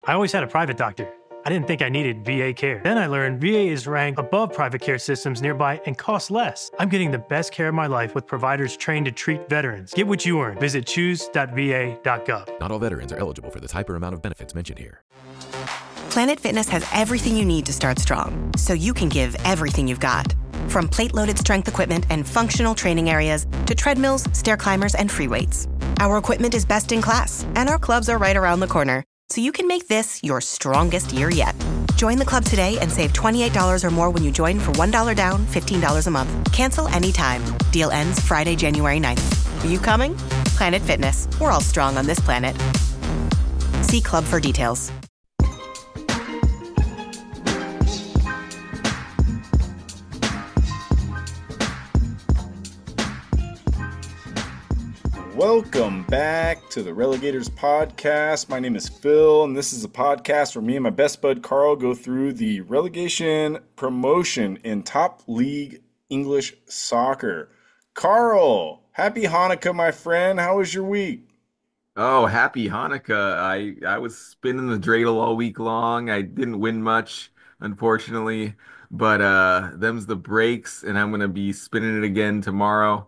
I always had a private doctor. I didn't think I needed VA care. Then I learned VA is ranked above private care systems nearby and costs less. I'm getting the best care of my life with providers trained to treat veterans. Get what you earn. Visit choose.va.gov. Not all veterans are eligible for the type or amount of benefits mentioned here. Planet Fitness has everything you need to start strong, so you can give everything you've got. From plate-loaded strength equipment and functional training areas to treadmills, stair climbers, and free weights. Our equipment is best in class, and our clubs are right around the corner, so you can make this your strongest year yet. Join the club today and save $28 or more when you join for $1 down, $15 a month. Cancel anytime. Deal ends Friday, January 9th. Are you coming? Planet Fitness. We're all strong on this planet. See club for details. Welcome back to the Relegators podcast. My name is Phil, and this is a podcast where me and my best bud Carl go through the relegation promotion in top league English soccer. Carl, happy Hanukkah, my friend. How was your week? Oh, happy Hanukkah. I was spinning the dreidel all week long. I didn't win much, unfortunately, but them's the breaks, and I'm gonna be spinning it again tomorrow.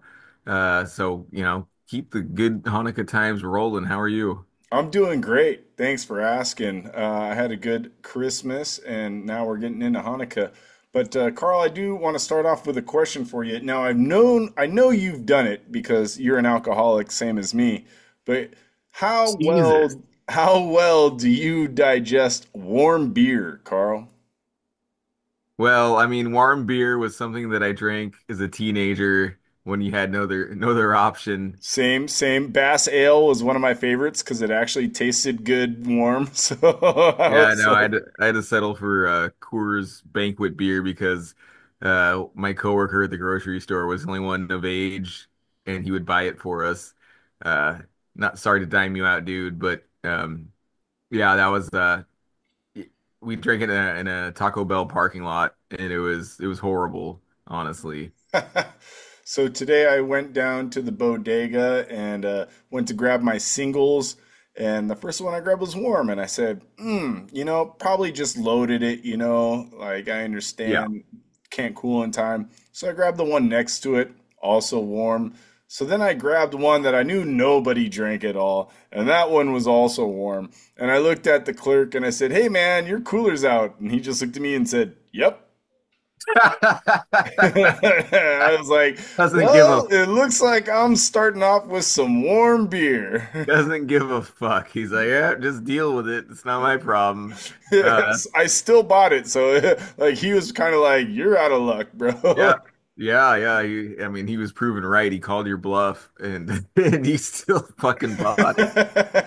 So keep the good Hanukkah times rolling. How are you? I'm doing great. Thanks for asking. I had a good Christmas, and now we're getting into Hanukkah. But Carl, I do want to start off with a question for you. Now, I know you've done it because you're an alcoholic, same as me. But how well, Jesus. how well do you digest warm beer, Carl? Well, I mean, warm beer was something that I drank as a teenager when you had no other option. Same, same. Bass Ale was one of my favorites because it actually tasted good warm. So I Yeah, was no, like, I had to settle for Coors Banquet beer because my coworker at the grocery store was the only one of age, and he would buy it for us. Uh, Not sorry to dime you out, dude, but yeah, that was we drank it in a Taco Bell parking lot, and it was horrible, honestly. so today I went down to the bodega and went to grab my singles. And the first one I grabbed was warm. And I said, probably just loaded it, like I Yeah. understand can't cool in time. So I grabbed the one next to it, also warm. So then I grabbed one that I knew nobody drank at all. And that one was also warm. And I looked at the clerk and I said, "Hey man, your cooler's out." And he just looked at me and said, "Yep." I was like, Doesn't give a well, it looks like I'm starting off with some warm beer. doesn't give a fuck. He's like, yeah, just deal with it. It's not my problem. Uh, Yes, I still bought it. So like he was kind of like, you're out of luck, yeah, bro. yeah. I mean, he was proven right. He called your bluff, and and he still fucking bought it.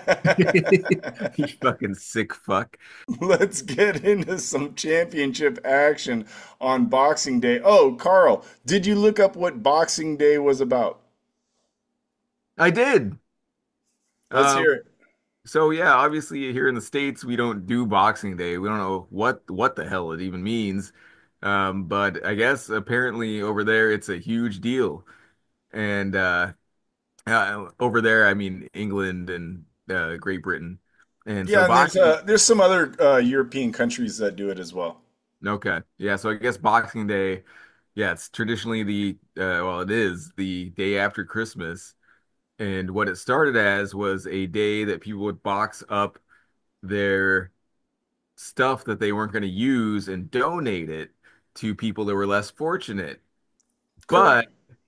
You fucking sick fuck. Let's get into some championship action on Boxing Day. Oh, Carl, did you look up what Boxing Day was about? I did. Let's Um, hear it. so yeah, obviously here in the States we don't do Boxing Day. We don't know what the hell it even means. But I guess apparently over there it's a huge deal. And over there, I mean England and Great Britain. And so Yeah, and Boxing, there's some other European countries that do it as well. okay, yeah. So I guess Boxing Day, yeah, it's traditionally well, it is the day after Christmas. And what it started as was a day that people would box up their stuff that they weren't going to use and donate it to people that were less fortunate. Correct. But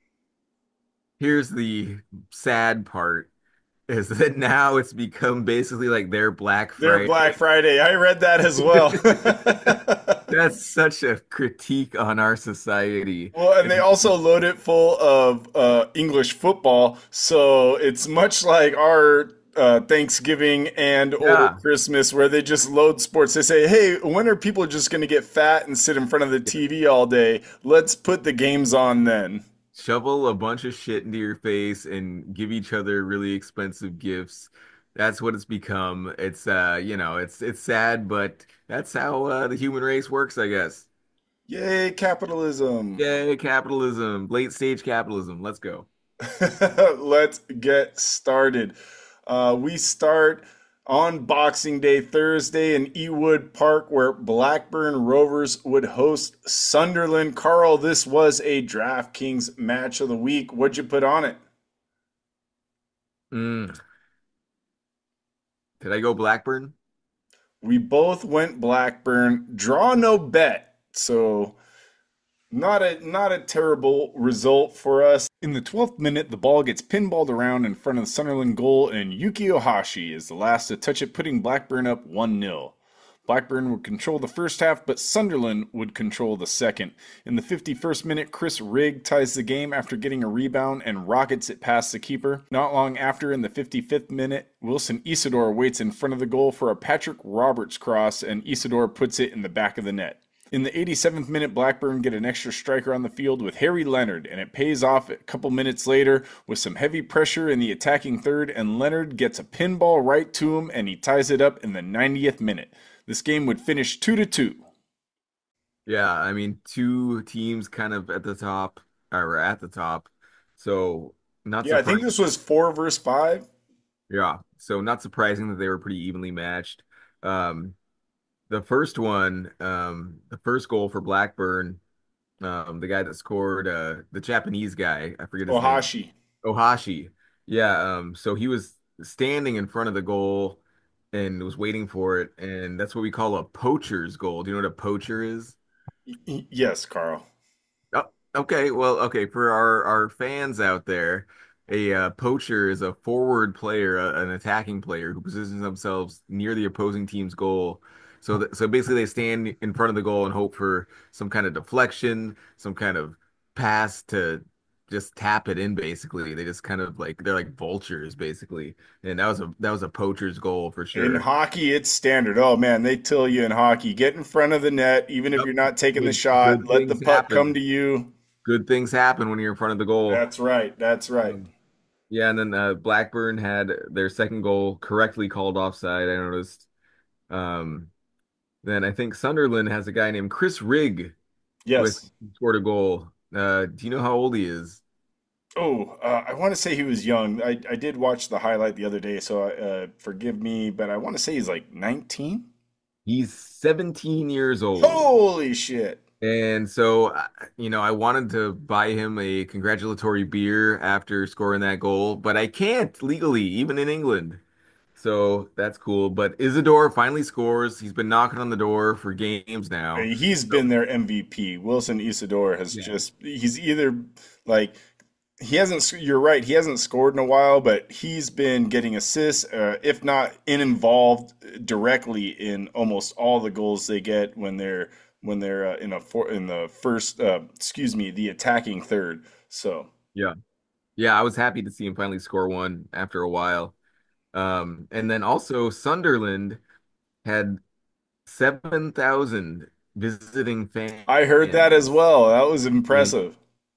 here's the sad part is that now it's become basically like their Black Their Black Friday. Friday. I read that as well. That's such a critique on our society. Well, and If they you, also load it full of English football, so it's much like our Thanksgiving and or yeah, Christmas, where they just load sports. They say, "Hey, when are people just going to get fat and sit in front of the TV all day? Let's put the games on then." shovel a bunch of shit into your face and give each other really expensive gifts. That's what it's become. It's sad, but that's how the human race works, I guess. Yay, capitalism! Yay, capitalism, late stage capitalism. Let's go. Let's get started. We start. On Boxing Day Thursday in Ewood Park, where Blackburn Rovers would host Sunderland. Carl, this was a DraftKings match of the week. What'd you put on it? Mm. Did I go Blackburn? We both went Blackburn. Draw no bet. So not a terrible result for us. In the 12th minute, the ball gets pinballed around in front of the Sunderland goal, and Yuki Ohashi is the last to touch it, putting Blackburn up 1-0. Blackburn would control the first half, but Sunderland would control the second. In the 51st minute, Chris Rigg ties the game after getting a rebound and rockets it past the keeper. Not long after, in the 55th minute, Wilson Isidore waits in front of the goal for a Patrick Roberts cross, and Isidore puts it in the back of the net. In the 87th minute, Blackburn get an extra striker on the field with Harry Leonard, and it pays off a couple minutes later with some heavy pressure in the attacking third, and Leonard gets a pinball right to him, and he ties it up in the 90th minute. This game would finish 2-2. Yeah, I mean, two teams kind of at the top, or at the top. So not Yeah, I think surprising. this was 4 versus 5. Yeah, so not surprising that they were pretty evenly matched. Um, the first one, the first goal for Blackburn, the guy that scored, the Japanese guy, I forget his name, Ohashi. Ohashi. Yeah, so he was standing in front of the goal and was waiting for it, and that's what we call a poacher's goal. Do you know what a poacher is? Yes, Carl. Oh, okay. Well, okay. For our fans out there, a poacher is a forward player, an attacking player who positions themselves near the opposing team's goal. So basically, they stand in front of the goal and hope for some kind of deflection, some kind of pass to just tap it in. Basically, they just kind of like they're like vultures, basically. And that was a poacher's goal for In sure. hockey, it's standard. Oh man, they tell you in hockey, get in front of the net, even if Yep. you're not taking the shot, Good let the things puck come to happen. you. Good things happen when you're in front of the goal. That's right. That's right. Um, Yeah, and then Blackburn had their second goal correctly called offside, I noticed. Um, then I think Sunderland has a guy named Chris Rigg with Yes. scored a goal. Do you know how old he is? Oh, I want to say he was young. I did watch the highlight the other day, so forgive me, but I want to say he's like 19. He's 17 years old. Holy shit. And so, I wanted to buy him a congratulatory beer after scoring that goal, but I can't legally, even in England. So that's cool. But Isidore finally scores. He's been knocking on the door for games now. He's So, been their MVP. Wilson Isidore has yeah. he's either like, he hasn't, you're right, he hasn't scored in a while, but he's been getting assists, if not involved directly in almost all the goals they get when they're in the first, excuse me, the attacking third. So Yeah. Yeah, I was happy to see him finally score one after a while. And then also Sunderland had 7,000 visiting I heard that as fans. well. That was And impressive.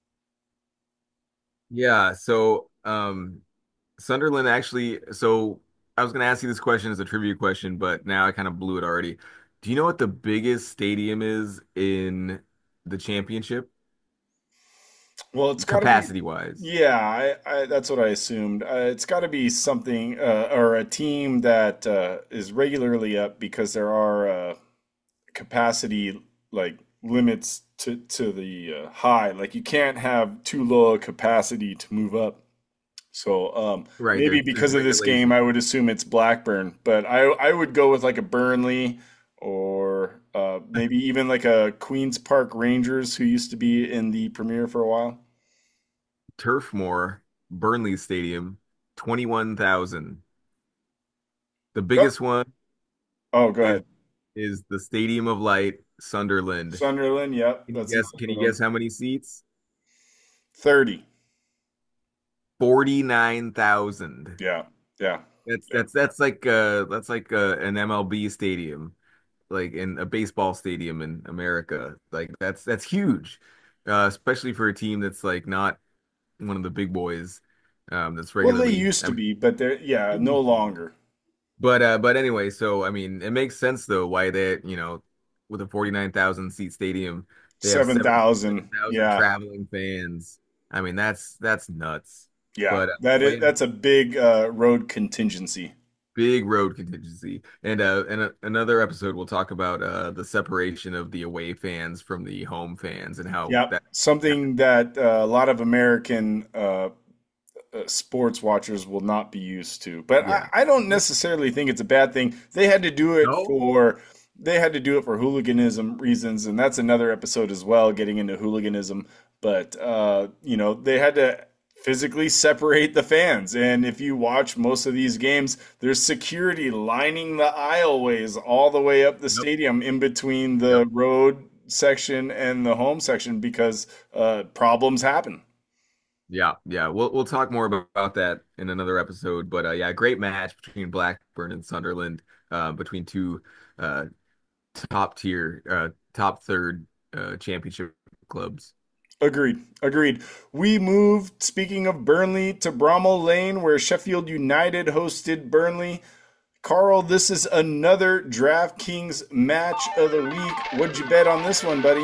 yeah, so Sunderland actually, so I was going to ask you this question as a trivia question, but now I kind of blew it already. Do you know what the biggest stadium is in the championship, Well, it's got to be, capacity wise? yeah, that's what I assumed. It's got to be something, or a team that is regularly up, because there are capacity like limits to the high. Like you can't have too low a capacity to move up. So Right, maybe there's because of this game, I regulations. would assume it's Blackburn, but I would go with like a Burnley, or maybe even like a Queens Park Rangers, who used to be in the Premier for a while. Turf Moor, Burnley Stadium, 21,000. The Oh, biggest one oh, go is ahead. is the Stadium of Light, Sunderland. Sunderland, yep, Can you that's guess, another can you one. guess how many seats? 30. 49,000. Yeah, yeah, yeah. That's like an MLB stadium, like in a baseball stadium in America. Like that's huge. Especially for a team that's like not one of the big boys, that's Well, they regularly. used to be, but they're, yeah, no longer. But anyway, so I mean, it makes sense though why they, with a 49,000 seat stadium, they have 7,000. 7,000 Yeah. traveling fans. I mean, that's nuts. Yeah. But That's a big road contingency. big road contingency. And another episode we'll talk about the separation of the away fans from the home fans and how Yep, that. something that a lot of American sports watchers will not be used to. But Yeah. I don't necessarily think it's a bad thing. No. They had to do it for hooliganism reasons, and that's another episode as well, getting into hooliganism. But they had to physically separate the fans. And if you watch most of these games, there's security lining the aisleways all the way up the Yep. stadium in between Yep. the road section and the home section because problems happen. Yeah, yeah. We'll talk more about that in another episode. But yeah, great match between Blackburn and Sunderland, between two uh top tier, top third championship clubs. Agreed. Agreed. We moved, speaking of Burnley, to Bramall Lane, where Sheffield United hosted Burnley. Carl, this is another DraftKings match of the week. What'd you bet on this one, buddy?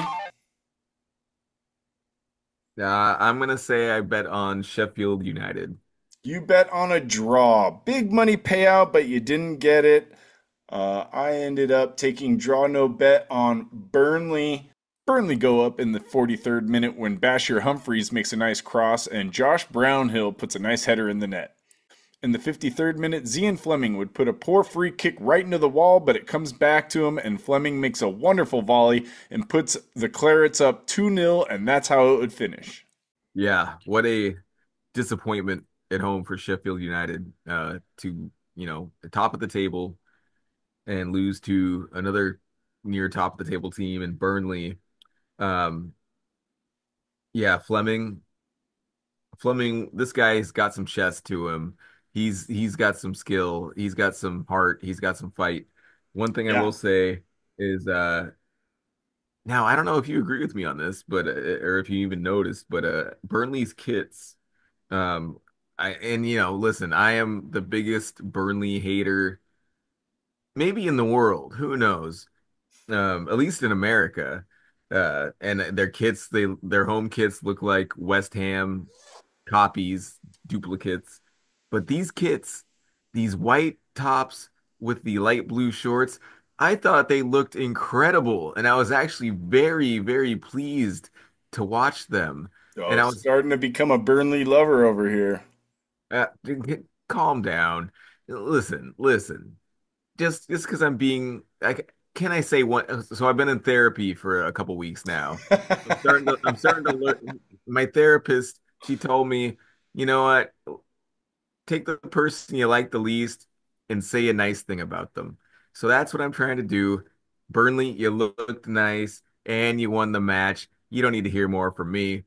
I'm gonna say I bet on Sheffield United. You bet on a draw. Big money payout, but you didn't get it. I ended up taking draw no bet on Burnley. Burnley go up in the 43rd minute when Bashir Humphreys makes a nice cross and Josh Brownhill puts a nice header in the net. In the 53rd minute, Zian Fleming would put a poor free kick right into the wall, but it comes back to him, and Fleming makes a wonderful volley and puts the Clarets up 2-0, and that's how it would finish. Yeah, what a disappointment at home for Sheffield United, to the top of the table and lose to another near top of the table team in Burnley. Um, yeah, Fleming, this guy's got some chest to him. He's got some skill. He's got some heart. He's got some fight. One thing I Yeah. will say is, now I don't know if you agree with me on this, but or if you even noticed, but Burnley's kits. Um, listen, I am the biggest Burnley hater, maybe in the world. Who knows? At least in America. And their home kits look like West Ham copies, duplicates. But these kits, these white tops with the light blue shorts, I thought they looked incredible, and I was actually very, very pleased to watch them. And Oh, I was starting to become a Burnley lover over here. calm down. Listen. Just because I'm being like, can I say one? So I've been in therapy for a couple weeks now. I'm starting to learn. My therapist, she told me, you know what? Take the person you like the least and say a nice thing about them. So that's what I'm trying to do. Burnley, you looked nice and you won the match. You don't need to hear more from me.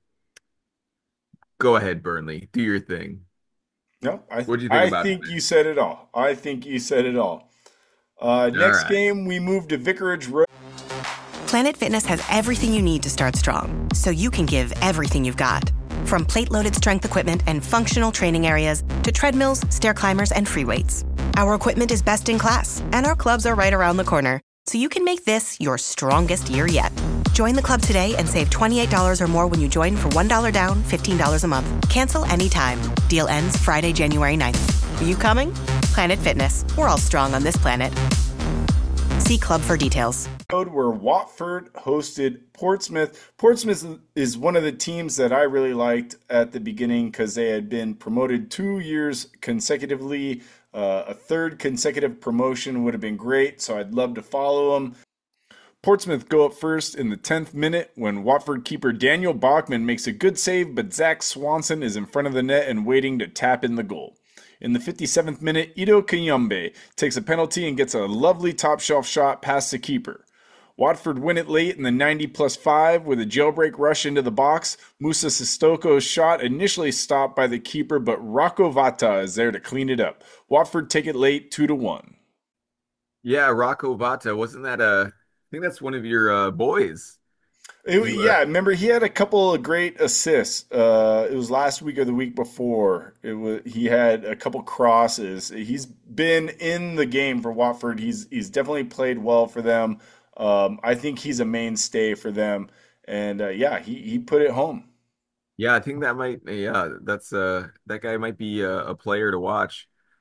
Go ahead, Burnley. Do your thing. No, What do you think I about think you said it all. I think you said it all. it? All Next right. game, we move to Vicarage Road. Planet Fitness has everything you need to start strong, so you can give everything you've got. From plate-loaded strength equipment and functional training areas to treadmills, stair climbers, and free weights. Our equipment is best in class, and our clubs are right around the corner, so you can make this your strongest year yet. Join the club today and save $28 or more when you join for $1 down, $15 a month. Cancel anytime. Deal ends Friday, January 9th. Are you coming? Planet Fitness. We're all strong on this planet. See club for details. Where Watford hosted Portsmouth. Portsmouth is one of the teams that I really liked at the beginning because they had been promoted 2 years consecutively. A third consecutive promotion would have been great, so I'd love to follow them. Portsmouth go up first in the 10th minute when Watford keeper Daniel Bachman makes a good save, but Zach Swanson is in front of the net and waiting to tap in the goal. In the 57th minute, Ido Kanyambe takes a penalty and gets a lovely top shelf shot past the keeper. Watford win it late in the 90+5 with a jailbreak rush into the box. Musa Sistoko's shot initially stopped by the keeper, but Rocco Vata is there to clean it up. Watford take it late 2-1. Yeah, Rocco Vata, wasn't that I think that's one of your boys. You Yeah, remember he had a couple of great assists. It was last week or the week before. He had a couple crosses. He's been in the game for Watford. He's definitely played well for them. I think he's a mainstay for them, and yeah, he put it home. Yeah, I think that might, yeah, that's that guy might be a player to watch.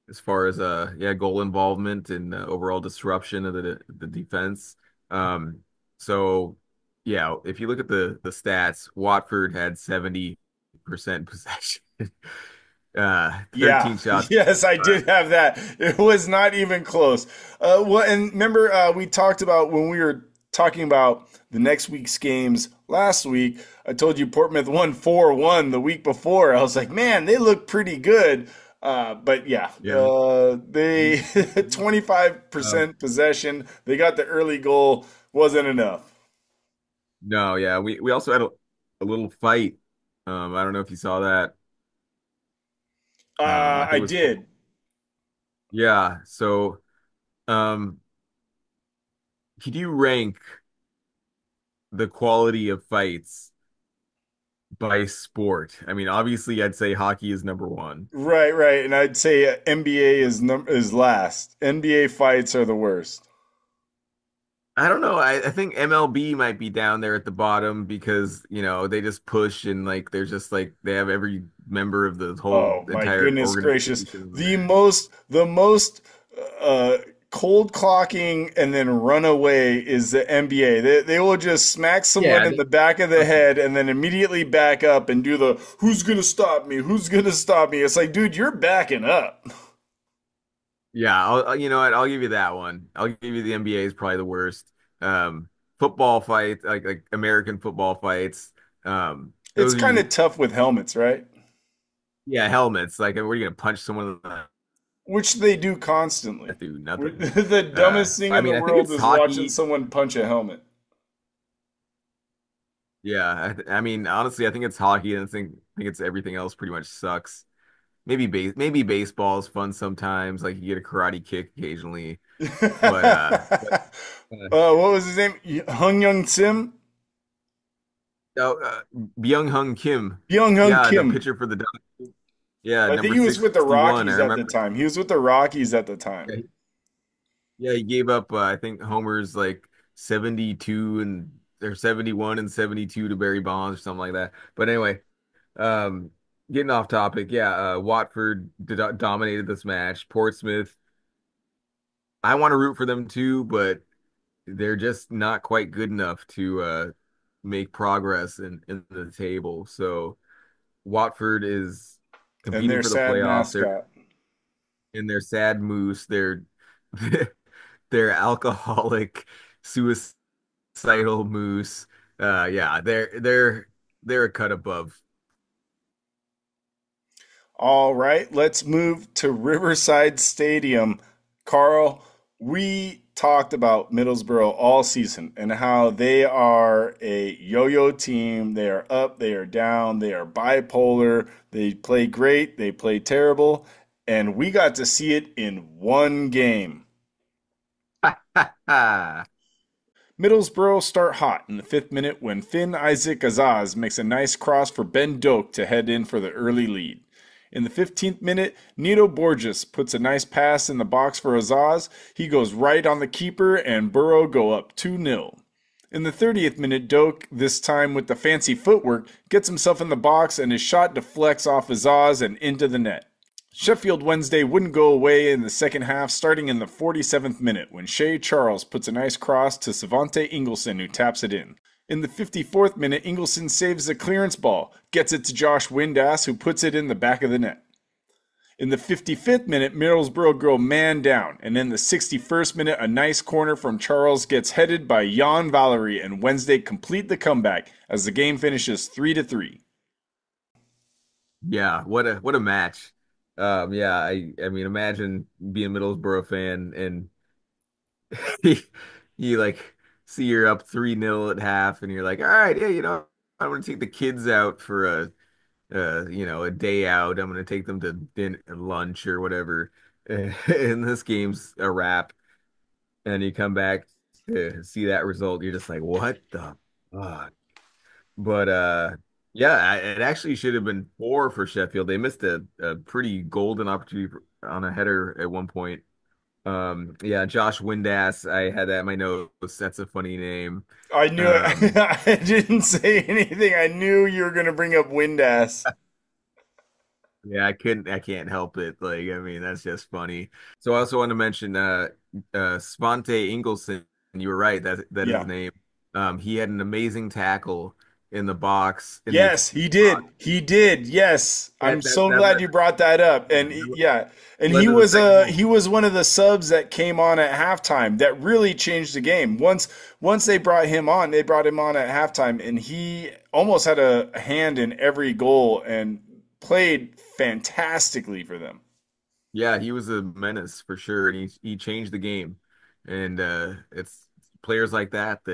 as far as yeah, goal involvement and overall disruption of the defense. Um, so yeah, if you look at the stats, Watford had 70% possession. 13 Yeah, shots. yes, I did have that. It was not even close. Well, and remember, we talked about when we were talking about the next week's games last week. I told you Portsmouth won 4-1 the week before. I was like, man, they look pretty good. But yeah, Yeah. they Um, 25% possession. They got the early goal, wasn't enough. no, yeah, we also had a little fight. I don't know if you saw that. I think I it was did. yeah. So um, could you rank the quality of fights by sport? I mean, obviously, I'd say hockey is number one. Right, right. And I'd say NBA is last. NBA fights are the worst. I don't know. I think MLB might be down there at the bottom because, they just push and like they're just like they have every member of the whole Oh my entire goodness gracious. organization The there. most the most uh cold clocking and then run away is the NBA. They will just smack someone Yeah, in the back of the head and then immediately back up and do the who's gonna stop me? Who's gonna stop me? It's like, dude, you're backing up. yeah. You know what? I'll give you that one. I'll give you the NBA is probably the worst. Football fight, like American football fights. It's Those kind of are tough with helmets, right? yeah, helmets. Like, were you gonna punch someone in the Which they do constantly. through nothing? The dumbest thing I in the mean, I think world it's is watching hockey. someone punch a helmet. Yeah, I mean, honestly, I think it's hockey, and I think it's everything else pretty much sucks. Maybe baseball is fun sometimes, like you get a karate kick occasionally. But What was his name? Hung Young Sim? oh, Byung Hung Kim, Byung Hung yeah, the Kim. pitcher for the yeah, I think number he was with the 61. I Rockies at the remember. time. He was with the Rockies at the time. Yeah, he gave up I think homers like 72 and they're 71 and 72 to Barry Bonds or something like that. But anyway, um, getting off topic, yeah, Watford dominated this match. Portsmouth, I want to root for them too, but they're just not quite good enough to make progress in the table. So Watford is And competing their for the sad playoffs. They're mascot. in their sad moose. They're alcoholic, suicidal moose. Yeah, they're a cut above. All right, let's move to Riverside Stadium. Carl, we talked about Middlesbrough all season and how they are a yo-yo team. They are up, they are down, they are bipolar. They play great, they play terrible, and we got to see it in one game. Middlesbrough start hot in the fifth minute when Finn Isaac Azaz makes a nice cross for Ben Doak to head in for the early lead. In the 15th minute, Nito Borges puts a nice pass in the box for Azaz. He goes right on the keeper and Burrow go up 2-0. In the 30th minute, Doak, this time with the fancy footwork, gets himself in the box and his shot deflects off Azaz and into the net. Sheffield Wednesday wouldn't go away in the second half, starting in the 47th minute when Shea Charles puts a nice cross to Savante Ingleson, who taps it in. In the 54th minute, Ingleson saves a clearance ball, gets it to Josh Windass, who puts it in the back of the net. In the 55th minute, Middlesbrough go man down, and in the 61st minute, a nice corner from Charles gets headed by Jan Valery, and Wednesday complete the comeback as the game finishes 3-3. Yeah, what a match. Yeah, I mean, imagine being a Middlesbrough fan and you, you like see you're up 3-0 at half, and you're like, all right, yeah, I'm gonna take the kids out for a day out. I'm gonna take them to dinner, lunch or whatever. And this game's a wrap, and you come back to see that result. You're just like, what the fuck? But yeah, it actually should have been four for Sheffield. They missed a pretty golden opportunity on a header at one point. Yeah, Josh Windass. I had that in my notes. That's a funny name. I knew it. Um, I didn't say anything. I knew you were going to bring up Windass. Yeah, I can't help it. Like, I mean, that's just funny. So I also want to mention Svante Ingolson. You were right, that is his Yeah. name. He had an amazing tackle in the box in the Yes, extended he did. box. He did. Yes. I'm so That glad you brought that up. And yeah, and led to the second goal. he was one of the subs that came on at halftime that really changed the game. Once they brought him on, they brought him on at halftime and he almost had a hand in every goal and played fantastically for them. Yeah, he was a menace for sure, and he changed the game. And it's players like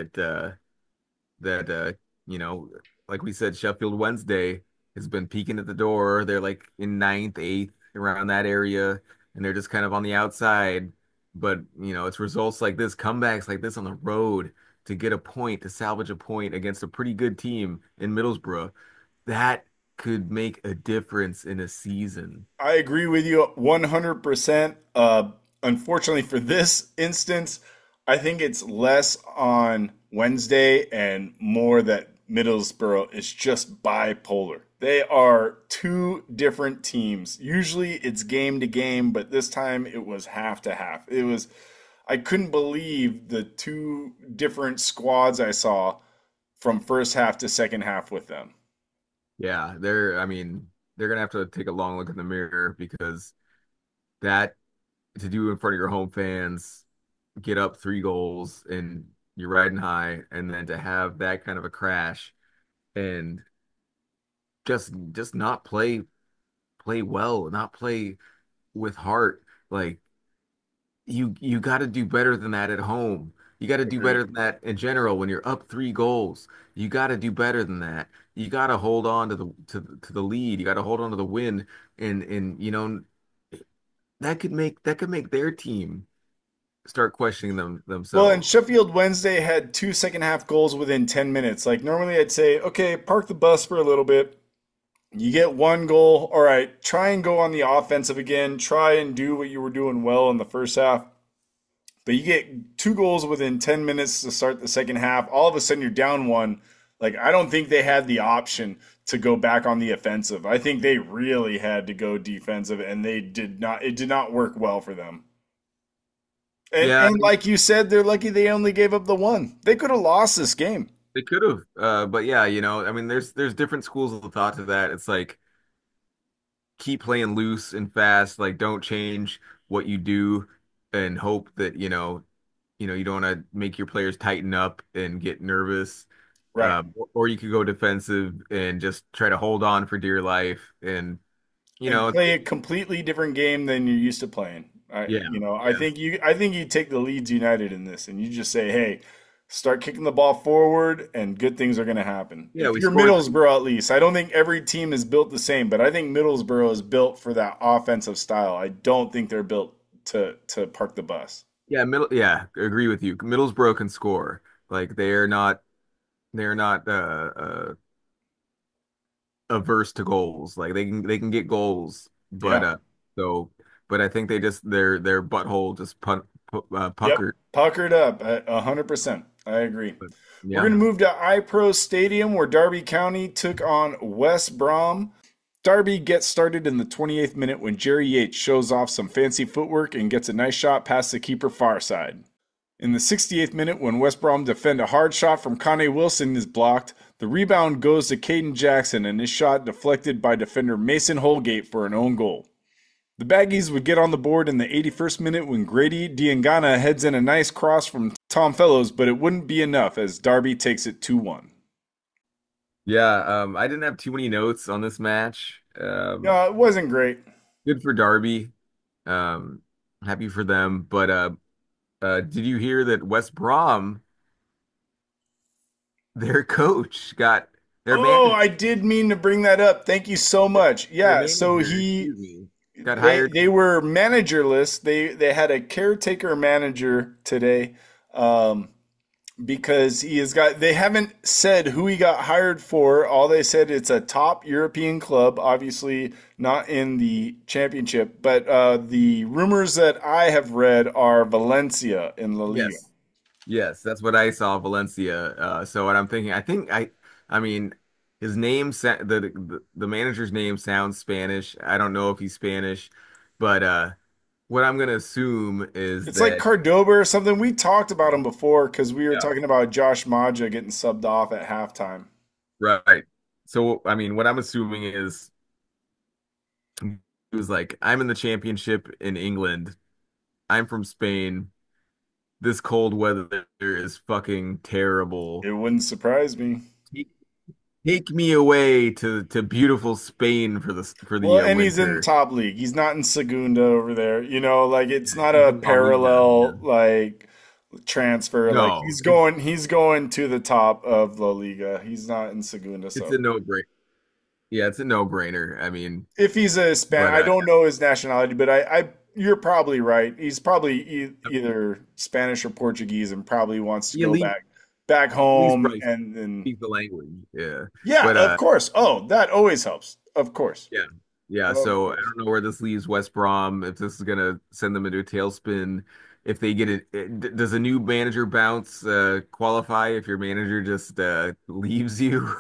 that you know, like we said, Sheffield Wednesday has been peeking at the door. They're like in ninth, eighth, around that area, and they're just kind of on the outside. But it's results like this, comebacks like this on the road to get a point, to salvage a point against a pretty good team in Middlesbrough. That could make a difference in a season. I agree with you 100%. Unfortunately, for this instance, I think it's less on Wednesday and more that Middlesbrough is just bipolar. They are two different teams. Usually it's game to game, but this time it was half to half. I couldn't believe the two different squads I saw from first half to second half with them. Yeah, I mean, they're gonna have to take a long look in the mirror because that to do in front of your home fans, get up 3 goals and you're riding high, and then to have that kind of a crash and just not play well, not play with heart. Like you got to do better than that at home. You got to do better Agreed. than that in general when you're up 3 goals. You got to do better than that. You got to hold on to the lead. You got to hold on to the win, and that could make their team start questioning Well, and themselves. Sheffield Wednesday had two second half goals within 10 minutes. Like normally I'd say, okay, park the bus for a little bit. You get one goal. All right, try and go on the offensive again. Try and do what you were doing well in the first half. But you get two goals within 10 minutes to start the second half. All of a sudden you're down one. Like I don't think they had the option to go back on the offensive. I think they really had to go defensive and they did not it did not work well for them. Yeah, And like you said, they're lucky they only gave up the one. They could have lost this game. they could have. But yeah, I mean, there's different schools of thought to that. It's like keep playing loose and fast. Like don't change what you do and hope that you don't want to make your players tighten up and get nervous. Right. Or you could go defensive and just try to hold on for dear life. And you And know, play a completely different game than you're used to playing. yeah, yeah, I think you take the Leeds United in this and you just say, "Hey, start kicking the ball forward and good things are going to happen." yeah. If We you're scored. Middlesbrough at least. I don't think every team is built the same, but I think Middlesbrough is built for that offensive style. I don't think they're built to park the bus. Yeah, agree with you. Middlesbrough can score. Like they're not averse to goals. Like they can get goals, but Yeah. so but I think they just their butthole just Yep. puckered. Puckered up 100%. I agree. But We're yeah, going to move to iPro Stadium where Derby County took on West Brom. Derby gets started in the 28th minute when Jerry Yates shows off some fancy footwork and gets a nice shot past the keeper far side. In the 68th minute, when West Brom defend a hard shot from Connie Wilson is blocked, the rebound goes to Caden Jackson and his shot deflected by defender Mason Holgate for an own goal. The Baggies would get on the board in the 81st minute when Grady Diangana heads in a nice cross from Tom Fellows, but it wouldn't be enough as Derby takes it 2-1. yeah. I didn't have too many notes on this match. No, it wasn't great. Good for Derby. Um, Happy for them. But did you hear that West Brom, their coach, got their Oh, manager, I did mean to bring that up. Thank you so much. their Yeah, so manager, he excuse me, got hired. they were managerless. They had a caretaker manager today. Um, because he has got they haven't said who he got hired for. All they said it's a top European club, obviously not in the championship, but the rumors that I have read are Valencia in La Liga. Yes. Yes, that's what I saw, Valencia. So what I'm thinking, I mean, his name the manager's name sounds Spanish. I don't know if he's Spanish, but what I'm gonna assume is It's like that Cordoba or something. We talked about him before because we were yeah, talking about Josh Maja getting subbed off at halftime. right. So I mean, what I'm assuming is he was like, I'm in the championship in England. I'm from Spain. This cold weather is fucking terrible. It wouldn't surprise me. Take me away to beautiful Spain for the Well, and he's in winter. top league. He's not in Segunda over there. Like it's not He's a in La Liga. Yeah. parallel like transfer. Like No, he's going to the top of La Liga. He's not in Segunda. it's So a no-brainer. Yeah, it's a no-brainer. I mean, if he's a but I don't know his nationality, but you're probably right. He's probably either Spanish or Portuguese, and probably wants to he go back at least home. probably And speak the language. Yeah, yeah, but of course. Oh, that always helps. Of course, yeah, yeah. of So I course. don't know where this leaves West Brom. If this is gonna send them into a tailspin. If they get does a new manager bounce qualify if your manager just leaves you?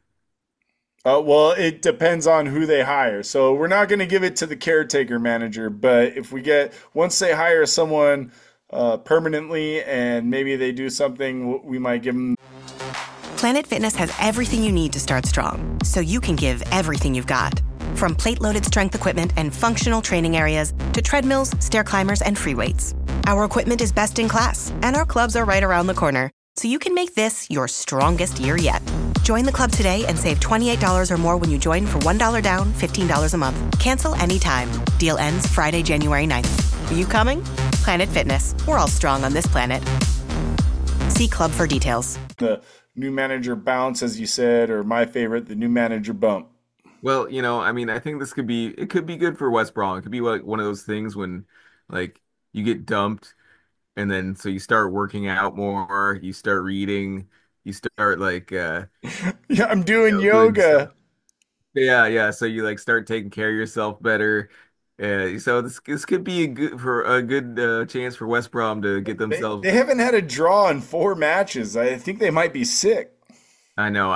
Well, it depends on who they hire. So we're not going to give it to the caretaker manager, but if once they hire someone permanently and maybe they do something, we might give them. Planet Fitness has everything you need to start strong, so you can give everything you've got. From plate-loaded strength equipment and functional training areas to treadmills, stair climbers, and free weights. Our equipment is best in class, and our clubs are right around the corner, so you can make this your strongest year yet. Join the club today and save $28 or more when you join for $1 down, $15 a month. Cancel anytime. Deal ends Friday, January 9th. Are you coming? Planet Fitness. We're all strong on this planet. See club for details. The new manager bounce, as you said, or my favorite, the new manager bump. Well, I mean, I think it could be good for West Brom. It could be like one of those things when like you get dumped and then so you start working out more, you start reading, you start like Yeah, I'm doing doing stuff. yoga. Yeah, yeah. So you like start taking care of yourself better. So this could be a good chance for West Brom to get They themselves. haven't had a draw in 4 matches. I think they might be sick. I know.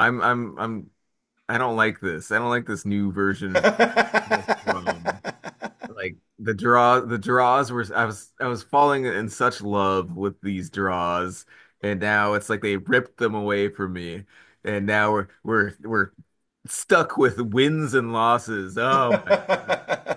I don't like this. I don't like this new version of West Brom. Like the draws were I was falling in such love with these draws, and now it's like they ripped them away from me, and now we're stuck with wins and losses. Oh my God.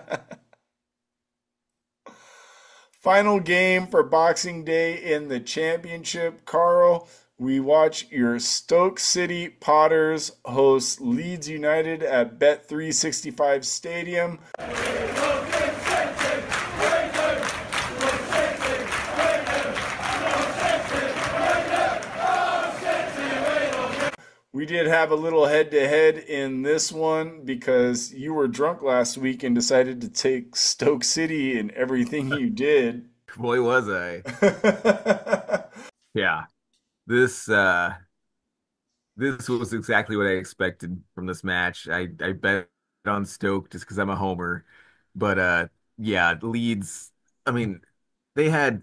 Final game for Boxing Day in the championship, Carl. We watch your Stoke City Potters host Leeds United at Bet365 Stadium. We did have a little head to head in this one because you were drunk last week and decided to take Stoke City in everything you did. Boy, was I. Yeah. This this was exactly what I expected from this match. I bet on Stoke just because I'm a homer. But yeah, Leeds, I mean, they had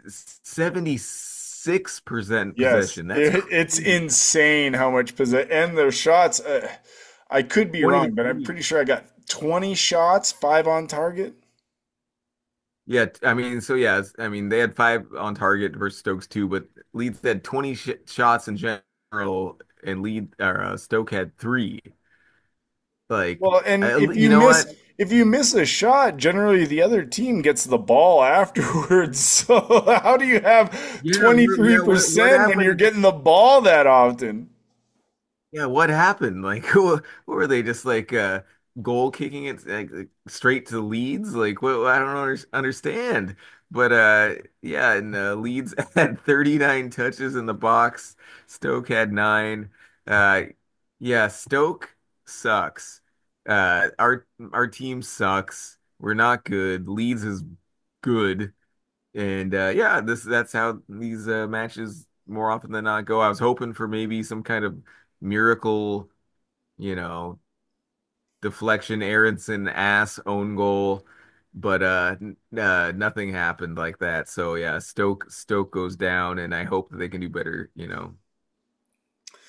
76% Yes, possession. That's it's crazy. insane how much possession and their shots. I could be wrong, but I'm 23. pretty sure I got 20 shots, five on target. Yeah, I mean, so yeah, I mean, they had five on target versus Stokes two, but Leeds had 20 sh shots in general, and Stoke had three. Like, Well, and you know what? if you miss a shot, generally the other team gets the ball afterwards. So how do you have Yeah, what 23% when you're happened? getting the ball that often? Yeah, what happened? Like, who were they just like goal kicking it like straight to Leeds? Like, what? I don't understand. But yeah, and Leeds had 39 touches in the box. Stoke had nine. Uh, yeah, Stoke sucks. Our team sucks. We're not good. Leeds is good. And yeah, this that's how these matches more often than not go. I was hoping for maybe some kind of miracle, you know, deflection, Aronson ass own goal, but nothing happened like that. So yeah, Stoke goes down, and I hope that they can do better.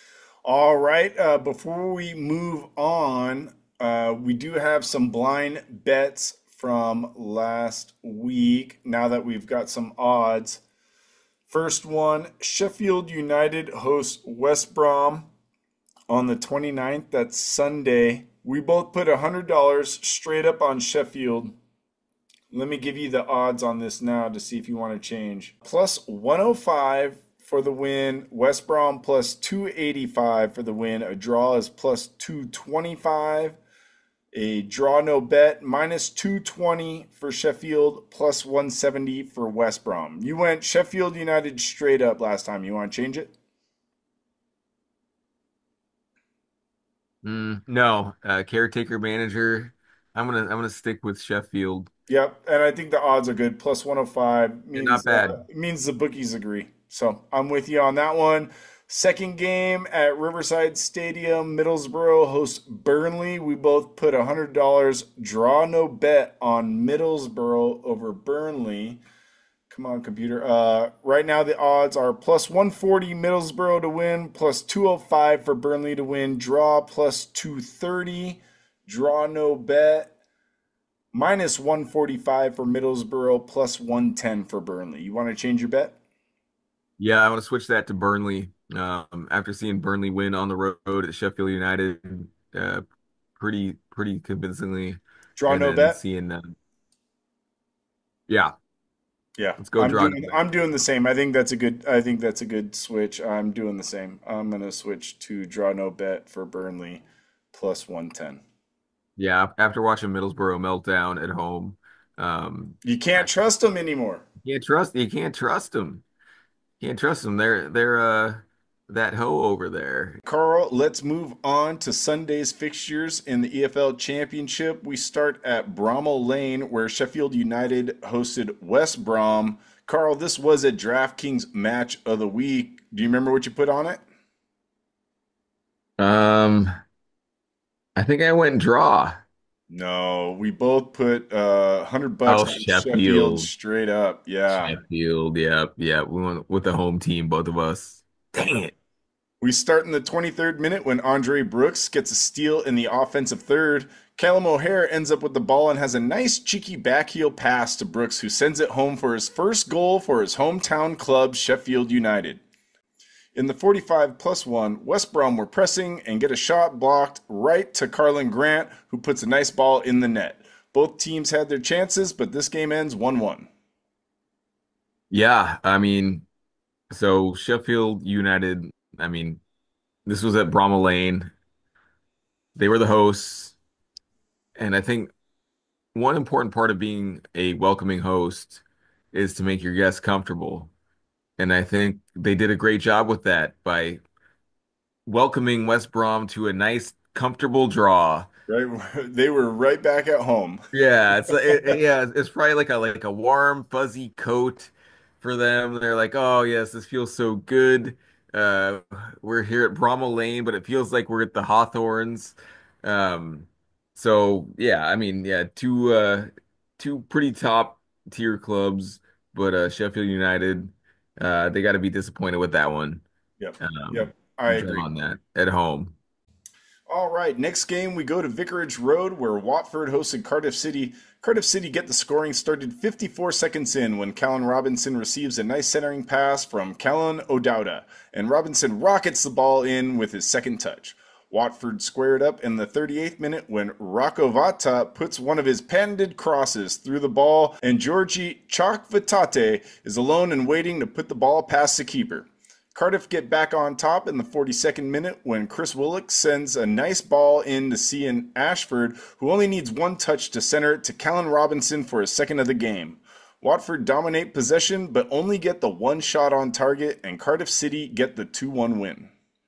All right. Before we move on, we do have some blind bets from last week. Now that we've got some odds. First one, Sheffield United hosts West Brom on the 29th. That's Sunday. We both put $100 straight up on Sheffield. Let me give you the odds on this now to see if you want to change. Plus 105 for the win. West Brom plus 285 for the win. A draw is plus 225. A draw no bet minus 220 for Sheffield, plus 170 for West Brom. You went Sheffield United straight up last time. You want to change it? No, caretaker manager. I'm gonna stick with Sheffield. Yep, and I think the odds are good. Plus 105 They're not means bad. means the bookies agree. So I'm with you on that one. Second game at Riverside Stadium, Middlesbrough hosts Burnley. We both put $100 draw no bet on Middlesbrough over Burnley. Come on, computer. Right now the odds are plus 140 Middlesbrough to win, plus 205 for Burnley to win, draw plus 230, draw no bet minus 145 for Middlesbrough, plus 110 for Burnley. You want to change your bet? Yeah, I want to switch that to Burnley. After seeing Burnley win on the road at Sheffield United, uh, pretty convincingly, Draw and no then bet? seeing yeah, Yeah, let's go draw. I'm doing the same. I think that's a good switch. I'm doing the same. I'm gonna switch to draw no bet for Burnley plus 110. Yeah, after watching Middlesbrough meltdown at home, You I can't trust them anymore. you can't trust them. Can't trust them. They're that hoe over there. Carl, let's move on to Sunday's fixtures in the EFL Championship. We start at Bramall Lane, where Sheffield United hosted West Brom. Carl, this was a DraftKings match of the week. Do you remember what you put on it? Um, I think I went draw. No, we both put $100 Oh, on Sheffield Sheffield. straight up. Yeah. Sheffield, yeah, yeah. We went with the home team, both of us. Dang it. We start in the 23rd minute when Andre Brooks gets a steal in the offensive third. Callum O'Hare ends up with the ball and has a nice cheeky backheel pass to Brooks, who sends it home for his first goal for his hometown club, Sheffield United. In the 45 plus one, West Brom were pressing and get a shot blocked right to Carlin Grant, who puts a nice ball in the net. Both teams had their chances, but this game ends 1-1. Yeah, I mean, so Sheffield United, I mean, this was at Bramall Lane. They were the hosts, and I think one important part of being a welcoming host is to make your guests comfortable. And I think they did a great job with that by welcoming West Brom to a nice, comfortable draw. Right? They were right back at home. Yeah, yeah, it's probably like a warm, fuzzy coat for them. They're like, oh yes, this feels so good. Uh, we're here at Bramall Lane, but it feels like we're at the Hawthorns. Um, so yeah, I mean, yeah, two pretty top tier clubs, but Sheffield United, they got to be disappointed with that one. Yep. Um, Yep. I agree. drawing that at home. All right, next game we go to Vicarage Road where Watford hosted Cardiff City. Cardiff City get the scoring started 54 seconds in when Callan Robinson receives a nice centering pass from Callan O'Dowda, and Robinson rockets the ball in with his second touch. Watford squared up in the 38th minute when Rakovata puts one of his patented crosses through the ball, and Georgi Chakvitate is alone and waiting to put the ball past the keeper. Cardiff get back on top in the 42nd minute when Chris Willock sends a nice ball in to Cian Ashford, who only needs one touch to center it to Callan Robinson for his second of the game. Watford dominate possession but only get the one shot on target, and Cardiff City get the 2-1 win.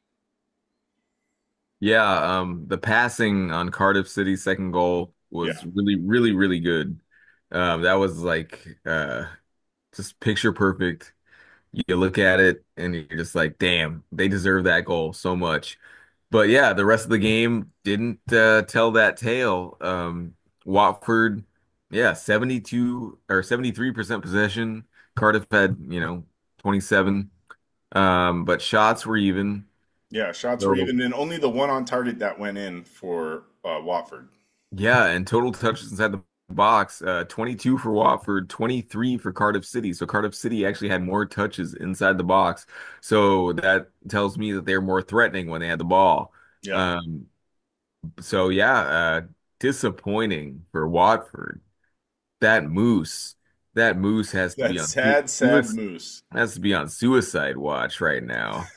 Yeah, the passing on Cardiff City's second goal Yeah. was really good. That was like just picture perfect. You look at it and you're just like, damn, they deserve that goal so much. But yeah, the rest of the game didn't tell that tale. Watford, yeah, 72 or 73% possession. Cardiff had, 27. But shots were even. Yeah, shots were So even, and only the one on target that went in for Watford. yeah, and total touches inside the box, 22 for Watford, 23 for Cardiff City. So Cardiff City actually had more touches inside the box. So that tells me that they're more threatening when they had the ball. Yeah, Um, so yeah, disappointing for Watford. That Moose, that Moose has to that be on sad, sad Moose. has to be on suicide watch right now.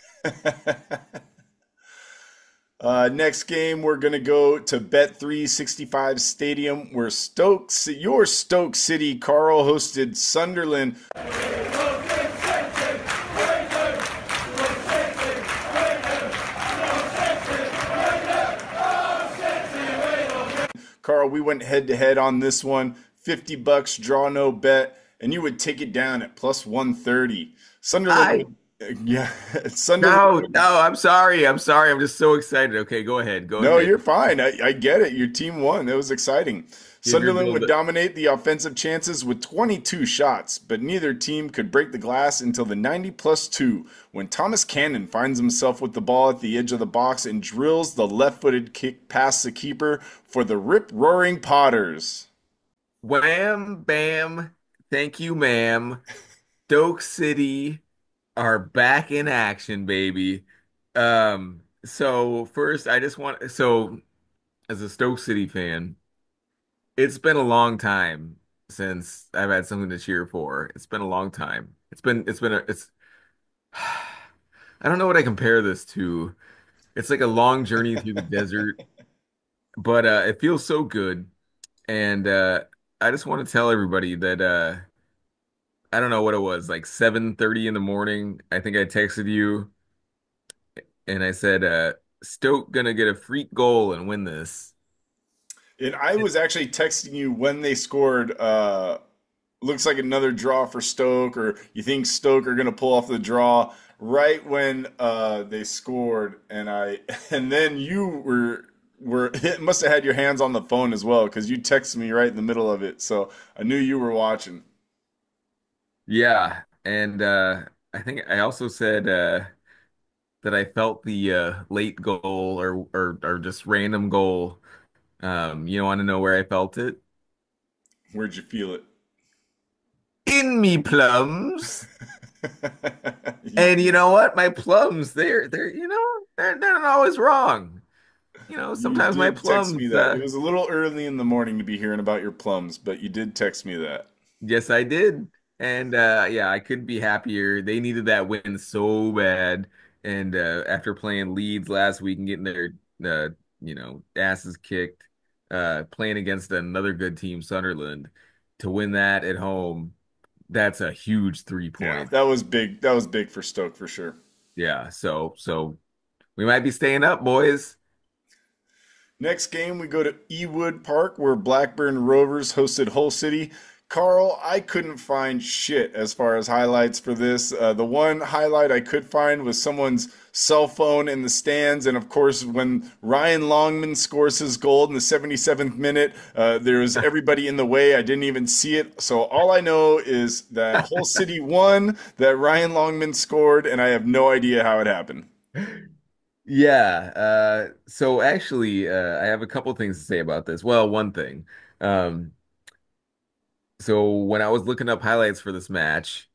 Next game, we're going to go to Bet365 Stadium, where your Stoke City, Carl, hosted Sunderland. Carl, we went head to head on this one. $50, draw no bet, and you would take it down at plus 130. I Sunderland, yeah, Sunderland. no, I'm sorry. I'm sorry. I'm just so excited. Okay, go ahead. Go No, ahead. you're fine. I get it. Your team won. That was exciting. Give your Sunderland build would dominate the offensive chances with 22 shots, but neither team could break the glass until the 90+2 when Thomas Cannon finds himself with the ball at the edge of the box and drills the left-footed kick past the keeper for the rip-roaring Potters. Wham, bam. Thank you, ma'am. Stoke City are back in action, baby. So first I just want so as a Stoke City fan, it's been a long time since I've had something to cheer for. It's been a long time. It's I don't know what I compare this to. It's like a long journey through the desert, but it feels so good. And I just want to tell everybody that I don't know what it was, like 7:30 in the morning. I think I texted you and I said, Stoke gonna get a freak goal and win this. And I was actually texting you when they scored. Looks like another draw for Stoke, or you think Stoke are going to pull off the draw right when they scored, and then you were must have had your hands on the phone as well because you texted me right in the middle of it, so I knew you were watching. Yeah, and I think I also said that I felt the late goal or just random goal. You want to know where I felt it? Where'd you feel it? In me plums. And you know what? My plums, they're not always wrong. You Sometimes my did text me plums, that. It was a little early in the morning to be hearing about your plums, but you did text me that. yes, I did. And yeah, I couldn't be happier. They needed that win so bad. And after playing Leeds last week and getting their asses kicked, playing against another good team, Sunderland, to win that at home, that's a huge three Yeah, point. that was big. That was big for Stoke for sure. Yeah, so we might be staying up, boys. Next game, we go to Ewood Park, where Blackburn Rovers hosted Hull City. Carl, I couldn't find shit as far as highlights for this. The one highlight I could find was someone's cell phone in the stands, and of course, when Ryan Longman scores his goal in the 77th minute, there was everybody in the way. I didn't even see it. So all I know is that Hull City won, that Ryan Longman scored, and I have no idea how it happened. Yeah, so actually, I have a couple things to say about this. Well, one thing. Um, so when I was looking up highlights for this match,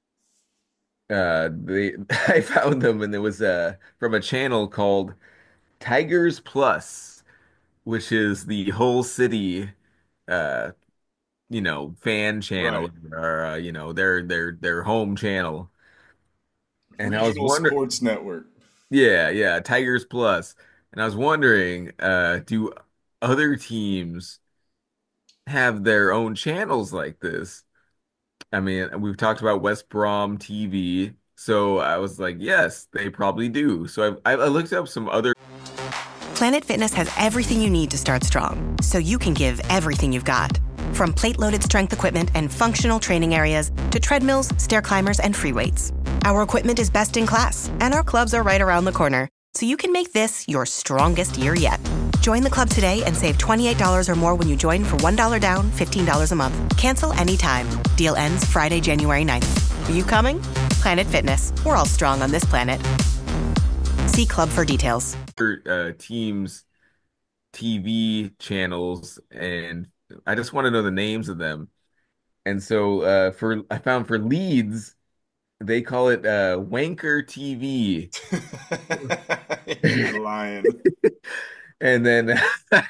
they I found them and it was from a channel called Tigers Plus, which is the whole city uh fan channel Right. or their home channel. And I was Regional wondering, Sports Network. yeah, Tigers Plus. And I was wondering, do other teams have their own channels like this? I mean, we've talked about West Brom TV, so I was like, yes, they probably do. So I looked up some other. Planet Fitness has everything you need to start strong, so you can give everything you've got. From plate-loaded strength equipment and functional training areas to treadmills, stair climbers, and free weights. Our equipment is best in class, and our clubs are right around the corner, so you can make this your strongest year yet. Join the club today and save $28 or more when you join for $1 down, $15 a month. Cancel anytime. Deal ends Friday, January 9th. Are you coming? Planet Fitness. We're all strong on this planet. See See club for details. Teams TV channels, and I just want to know the names of them. And so for I found for Leeds, they call it Wanker TV. You're lying. And then I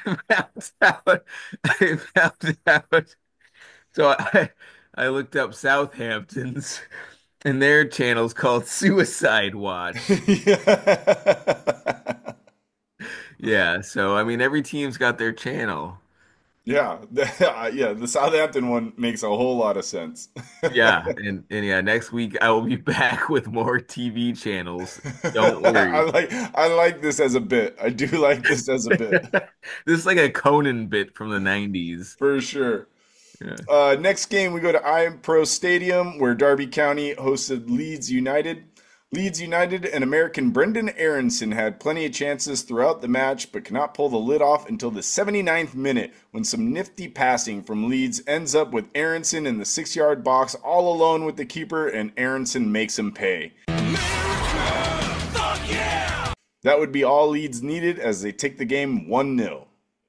I found out. So I looked up Southampton's, and their channel's called Suicide Watch. Yeah. Yeah, so I mean every team's got their channel. Yeah, yeah, the Southampton one makes a whole lot of sense. Yeah, and yeah, next week I will be back with more TV channels. Don't I worry. like this as a bit. I do like this as a bit This is like a Conan bit from the 90s. for sure. Yeah. Next game, we go to Iron Pro Stadium where Derby County hosted Leeds United. Leeds United and American Brendan Aronson had plenty of chances throughout the match, but cannot pull the lid off until the 79th minute when some nifty passing from Leeds ends up with Aronson in the 6-yard box all alone with the keeper, and Aronson makes him pay. That would be all Leeds needed as they take the game 1-0.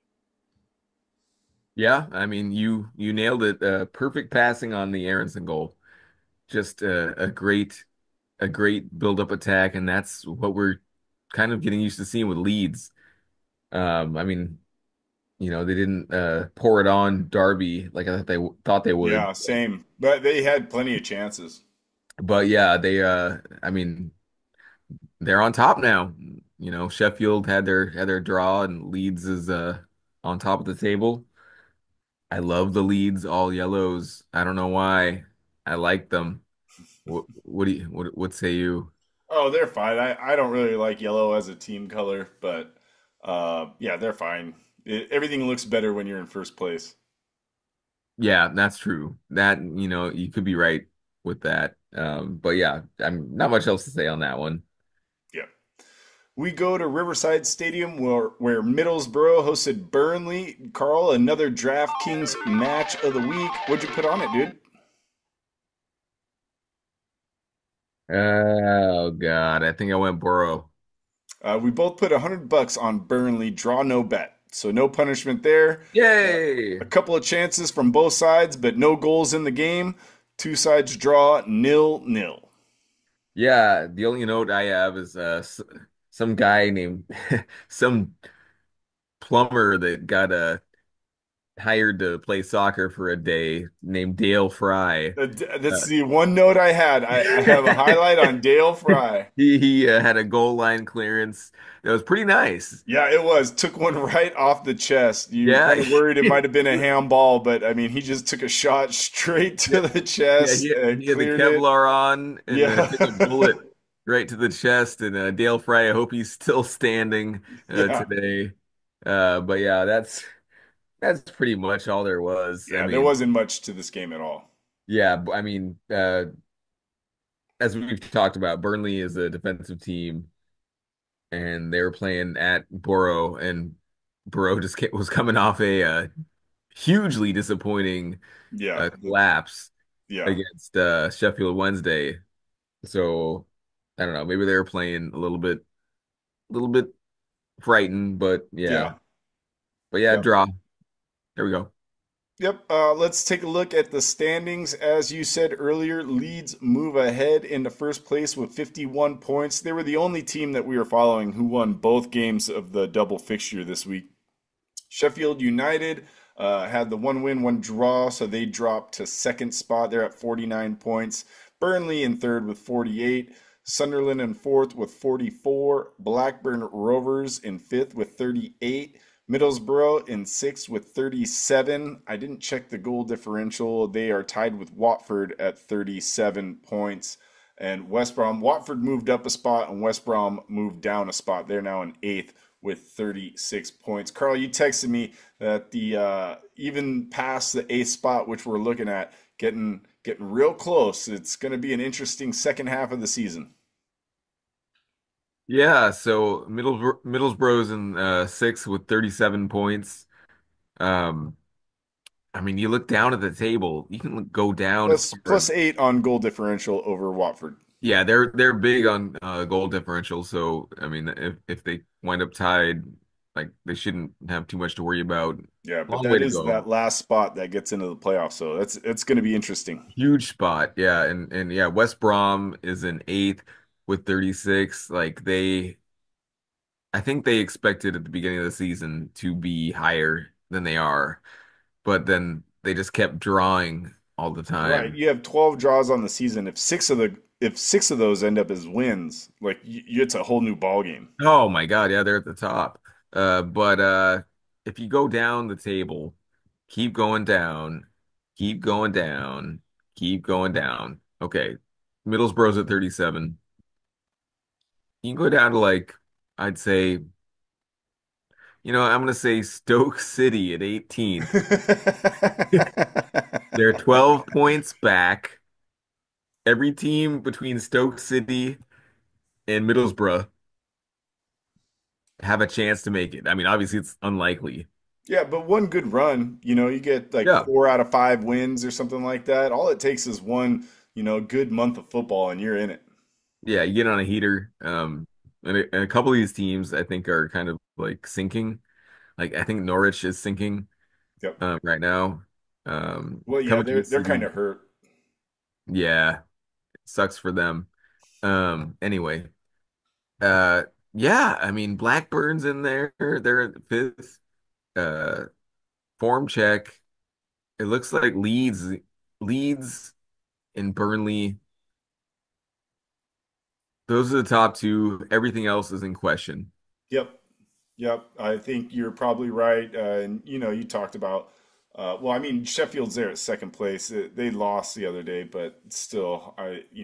Yeah, I mean you nailed it. Perfect passing on the Aronson goal. Just a great build-up attack, and that's what we're kind of getting used to seeing with Leeds. I mean, they didn't pour it on Derby like I thought they would. Yeah, same. But they had plenty of chances. But yeah, they I mean, they're on top now. Sheffield had their draw, and Leeds is on top of the table. I love the Leeds all yellows. I don't know why. I like them. What say you? Oh, they're fine. I don't really like yellow as a team color, but yeah, they're fine. Everything looks better when you're in first place. Yeah, that's true. That, you could be right with that. But yeah, I'm not much else to say on that one. Yeah. We go to Riverside Stadium where Middlesbrough hosted Burnley. Carl, another DraftKings match of the week. What'd you put on it, dude? Oh God, I think I went Borough. We both put $100 on Burnley, draw no bet. So no punishment there. Yay! A couple of chances from both sides, but no goals in the game. Two sides draw 0-0. Yeah, the only note I have is some guy named some plumber that got hired to play soccer for a day named Dale Fry. That's the one note I had. I have a highlight on Dale Fry. He had a goal line clearance that was pretty nice. Yeah, it was. Took one right off the chest. You were Yeah, kind of worried it might have been a handball, but I mean, he just took a shot straight to yeah, the yeah. chest He had, and he had the cleared it. Kevlar on and Yeah. took a bullet right to the chest. And Dale Fry, I hope he's still standing Yeah. today. But yeah, that's pretty much all there was. I Yeah, there mean, wasn't much to this game at all. yeah, I mean, as we've talked about, Burnley is a defensive team, and they were playing at Borough, and Borough was coming off a hugely disappointing Yeah. collapse Yeah. against Sheffield Wednesday. So I don't know, maybe they were playing a little bit frightened, Yeah. but yeah, Yep. draw. There we go. Yep. Let's take a look at the standings. As you said earlier, Leeds move ahead into first place with 51 points. They were the only team that we were following who won both games of the double fixture this week. Sheffield United had the one win, one draw, so they dropped to second spot. They're at 49 points. Burnley in third with 48. Sunderland in fourth with 44. Blackburn Rovers in fifth with 38. Middlesbrough in sixth with 37. I didn't check the goal differential. They are tied with Watford at 37 points. And West Brom, Watford moved up a spot and West Brom moved down a spot. They're now in eighth with 36 points. Carl, you texted me that the even past the eighth spot, which we're looking at, getting real close. It's going to be an interesting second half of the season. Yeah, so Middlesbrough's in sixth with 37 points. Um, I mean, you look down at the table, you can go down as Plus far as plus 8 on goal differential over Watford. Yeah, they're big on goal differential. So I mean, if they wind up tied, like they shouldn't have too much to worry about. Yeah, but Long way that to is go. that last spot that gets into the playoffs, so that's it's going to be interesting. Huge spot. Yeah, and yeah, West Brom is in eighth with 36. Like I think they expected at the beginning of the season to be higher than they are, but then they just kept drawing all the Right, time. you have 12 draws on the season. If six of those end up as wins, like it's a whole new ball game. Oh my God, yeah, they're at the top. But if you go down the table, keep going down, keep going down, keep going down. Okay, Middlesbrough's at 37. You can go down to like, I'd say, I'm gonna say Stoke City at 18th. They're 12 points back. Every team between Stoke City and Middlesbrough have a chance to make it. I mean, obviously it's unlikely. Yeah, but one good run, you get like Yeah. 4 out of 5 wins or something like that. All it takes is one, good month of football and you're in it. Yeah, you get on a heater. And a couple of these teams I think are kind of like sinking. Like I think Norwich is sinking Yep. right now. Well, yeah, they're Coventry they're kind City, of hurt. yeah, sucks for them. Anyway, uh, yeah, I mean Blackburn's in there. They're at fifth. Uh, form check. It looks like Leeds and Burnley. Those are the top two. Everything else is in question. Yep. Yep. I think you're probably right. And you talked about, well, I mean, Sheffield's there at second place. They lost the other day, but still,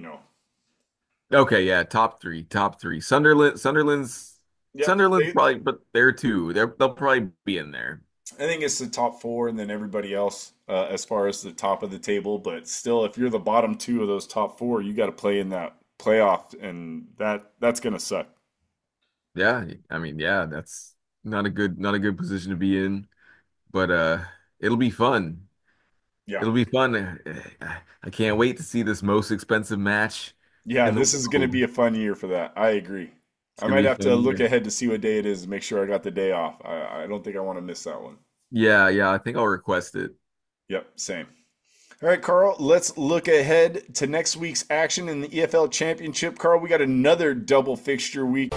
Okay, yeah, top three, top three. yep. Sunderland's probably, but they're two. They'll probably be in there. I think it's the top four and then everybody else as far as the top of the table. But still, if you're the bottom two of those top four, you got to play in that playoff, and that's gonna suck. Yeah, I mean, yeah, that's not a good position to be in, but it'll be fun. Yeah. It'll be fun. I can't wait to see this most expensive match Yeah, in the this is gonna world. be a fun year for that. I agree. It's I gonna might be a have to fun look year. ahead to see what day it is and make sure I got the day off. I don't think I want to miss that one. Yeah, yeah, I think I'll request it. Yep, same. All right, Carl, let's look ahead to next week's action in the EFL Championship. Carl, we got another double fixture week.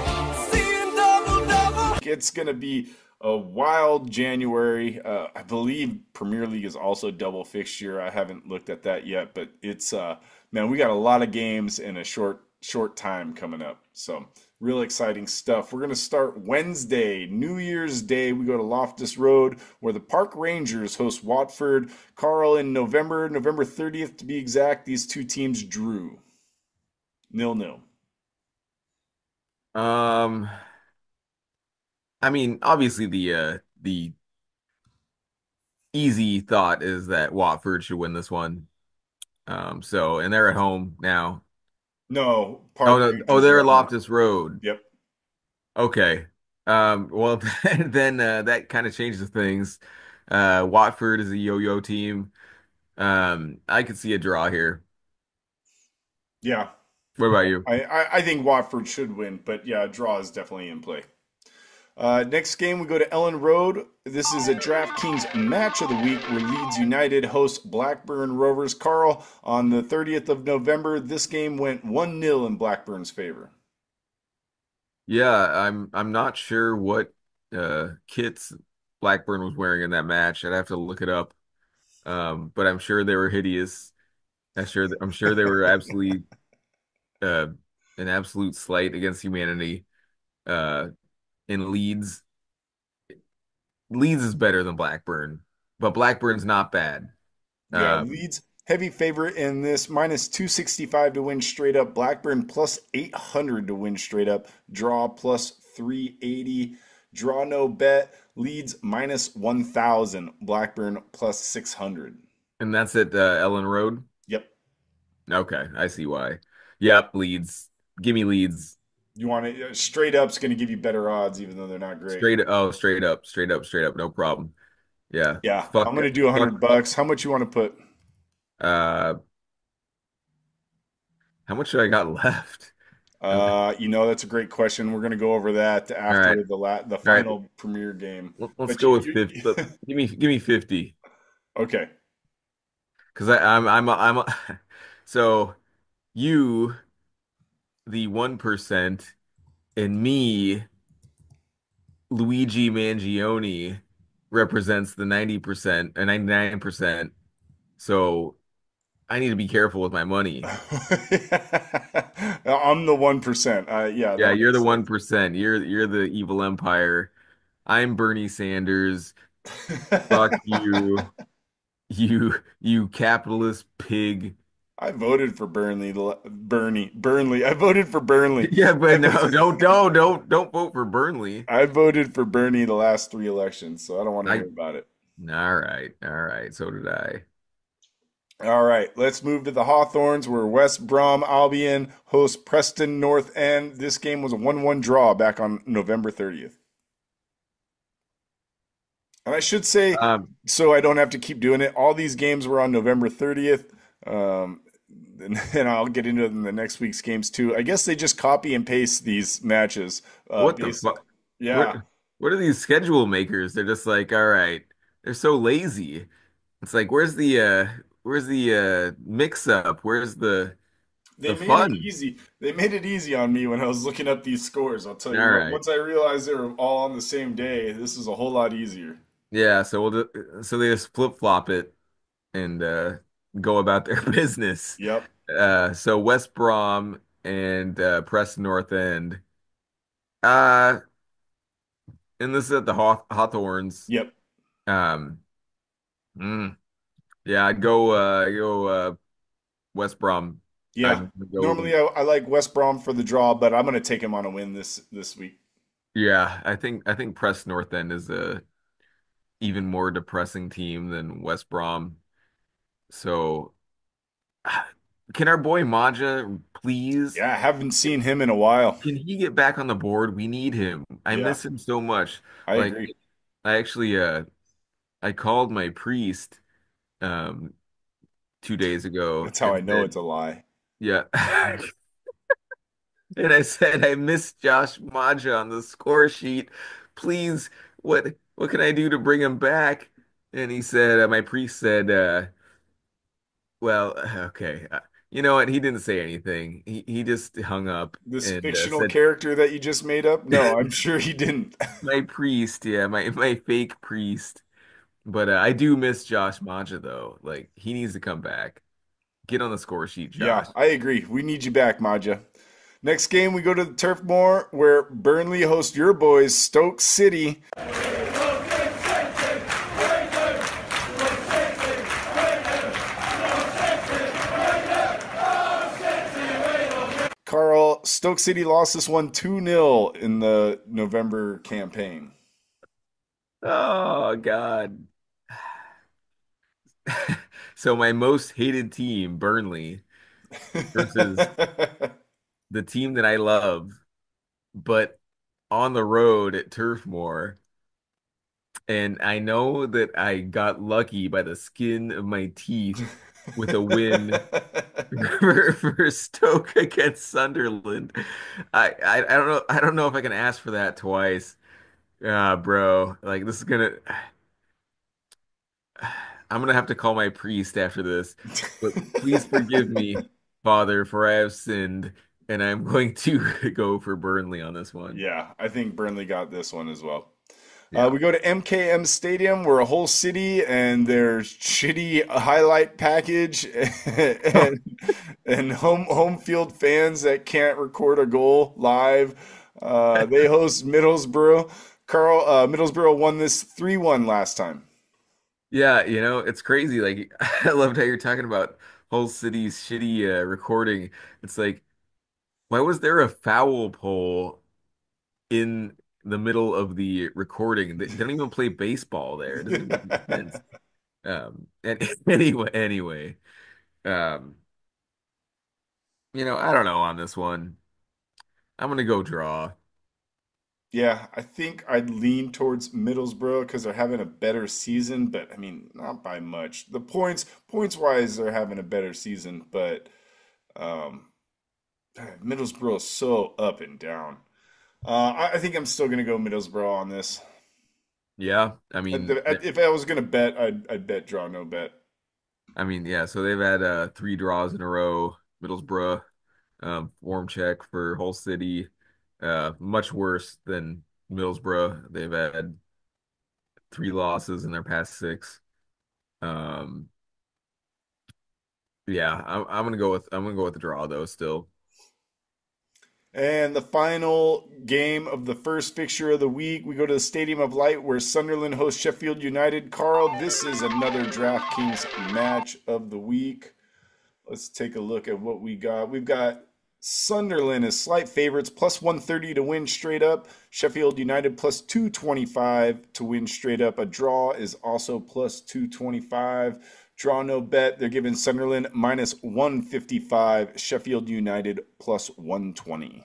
It's going to be a wild January. I believe Premier League is also double fixture. I haven't looked at that yet, but it's man, we got a lot of games in a short time coming up. So, real exciting stuff. We're going to start Wednesday, New Year's Day. We go to Loftus Road where the Park Rangers host Watford. Carl, in November 30th to be exact, these two teams drew 0-0. Um, I mean, obviously the easy thought is that Watford should win this one. And they're at home now. No, Oh Park no, oh Rangers are they're at at home. Loftus Road. Yep. Okay. Well then that kind of changes things. Watford is a yo-yo team. I could see a draw here. Yeah. What about you? I think Watford should win, but yeah, a draw is definitely in play. Next game, we go to Ellen Road. This is a DraftKings match of the week where Leeds United hosts Blackburn Rovers. Carl, on the 30th of November, this game went 1-0 in Blackburn's favor. Yeah, I'm not sure what kits Blackburn was wearing in that match. I'd have to look it up. But I'm sure they were hideous. I'm sure they were absolutely uh an absolute slight against humanity. Uh in Leeds. Leeds is better than Blackburn, but Blackburn's not bad. Yeah, Um, Leeds heavy favorite in this, minus 265 to win straight up. Blackburn plus 800 to win straight up. Draw plus 380. Draw no bet. Leeds minus 1,000. Blackburn plus 600. and that's at Ellen Road. Yep. Okay, I see why. Yep, Leeds. Give me Leeds. You want to straight up's going to give you better odds, even though they're not great. Straight up, straight up, straight up. No problem. Yeah. Yeah, Fuck I'm going to it. do Fuck. $100. How much you want to put? Uh, How much do I got left? Um, That's a great question. We're going to go over that all right, after the all right. final premiere game. Let's But go with 50. Give me 50 okay. because so you the 1% and me Luigi Mangione represents the 90% and 99%. So I need to be careful with my money. I'm the 1%. Yeah, Yeah, that you're the makes sense. 1%. You're the evil empire. I'm Bernie Sanders. Fuck you. You capitalist pig. I voted for Burnley. I voted for Burnley. Yeah, I, but no, don't vote for Burnley. I voted for Bernie the last three elections, so I don't want to I hear about it. all right. So did I. All right, let's move to the Hawthorns, where West Brom Albion hosts Preston North End. This game was a 1-1 draw back on November 30th. And I should say, Um, so I don't have to keep doing it, all these games were on November 30th. Um, and I'll get into it in the next week's games too. I guess they just copy and paste these matches. what the Based, fuck? What yeah, what are these schedule makers? They're just like, all right. They're so lazy. It's like, where's the mix up? Where's they the made it fun? easy. They made it easy on me when I was looking up these scores. I'll tell All you what. right. Once I realized they were all on the same day, this is a whole lot easier. Yeah, so they just flip-flop it and go about their business. Yep, So West Brom and Preston North End. Uh, and this is at the Hawthorns. yep. Um, mm, yeah, I go West Brom. Yeah. I'd go. Normally I like West Brom for the draw, but I'm going to take him on a win this week. Yeah, I think Preston North End is a even more depressing team than West Brom. So, can our boy Maja please? Yeah, I haven't seen him in a while. Can he get back on the board? We need him. I Yeah, miss him so much. I Like agree. I actually I called my priest um 2 days ago That's how I and know said, it's a lie. yeah. And I said I miss Josh Maja on the score sheet. Please, what can I do to bring him back? And he said my priest said well, okay. You know what? He didn't say anything. He just hung up This and fictional said character that you just made up? No, I'm sure he didn't. my priest, yeah, my fake priest. But I do miss Josh Maja though. Like he needs to come back. Get on the score sheet, Yeah, Josh. I agree. We need you back, Maja. Next game, we go to the Turf Moor, where Burnley hosts your boys, Stoke City. Carl, Stoke City lost this one 2-0 in the November campaign. Oh God. So my most hated team, Burnley, versus the team that I love, but on the road at Turf Moor. And I know that I got lucky by the skin of my teeth with a win for Stoke against Sunderland. I don't know if I can ask for that twice. Bro, like this is gonna I'm gonna have to call my priest after this. But please forgive me, Father, for I have sinned, and I'm going to go for Burnley on this one. Yeah, I think Burnley got this one as well. Yeah. We go to MKM Stadium, where a whole city and their shitty highlight package and home field fans that can't record a goal live. They host Middlesbrough. Carl, Middlesbrough won this 3-1 last time. Yeah, it's crazy. Like I loved how you're talking about whole city's shitty recording. It's like, why was there a foul pole in the middle of the recording? They don't even play baseball there. It doesn't make any sense. And anyway, um, I don't know on this one. I'm gonna go draw. Yeah, I think I'd lean towards Middlesbrough because they're having a better season, but I mean, not by much. The points wise, they're having a better season, but um, Middlesbrough is so up and down. I think I'm still gonna go Middlesbrough on this. Yeah, I mean, If I was gonna bet, I'd bet draw no bet. yeah. So they've had three draws in a row. Middlesbrough, form check for Hull City, much worse than Middlesbrough. They've had three losses in their past six. Um, yeah, I'm gonna go with the draw though. Still, And the final game of the first fixture of the week, we go to the Stadium of Light where Sunderland hosts Sheffield United. Carl, this is another DraftKings match of the week. Let's take a look at what we got. We've got Sunderland as slight favorites, plus 130 to win straight up. Sheffield United plus 225 to win straight up. A draw is also plus 225. Draw no bet. They're giving Sunderland minus 155. Sheffield United plus 120.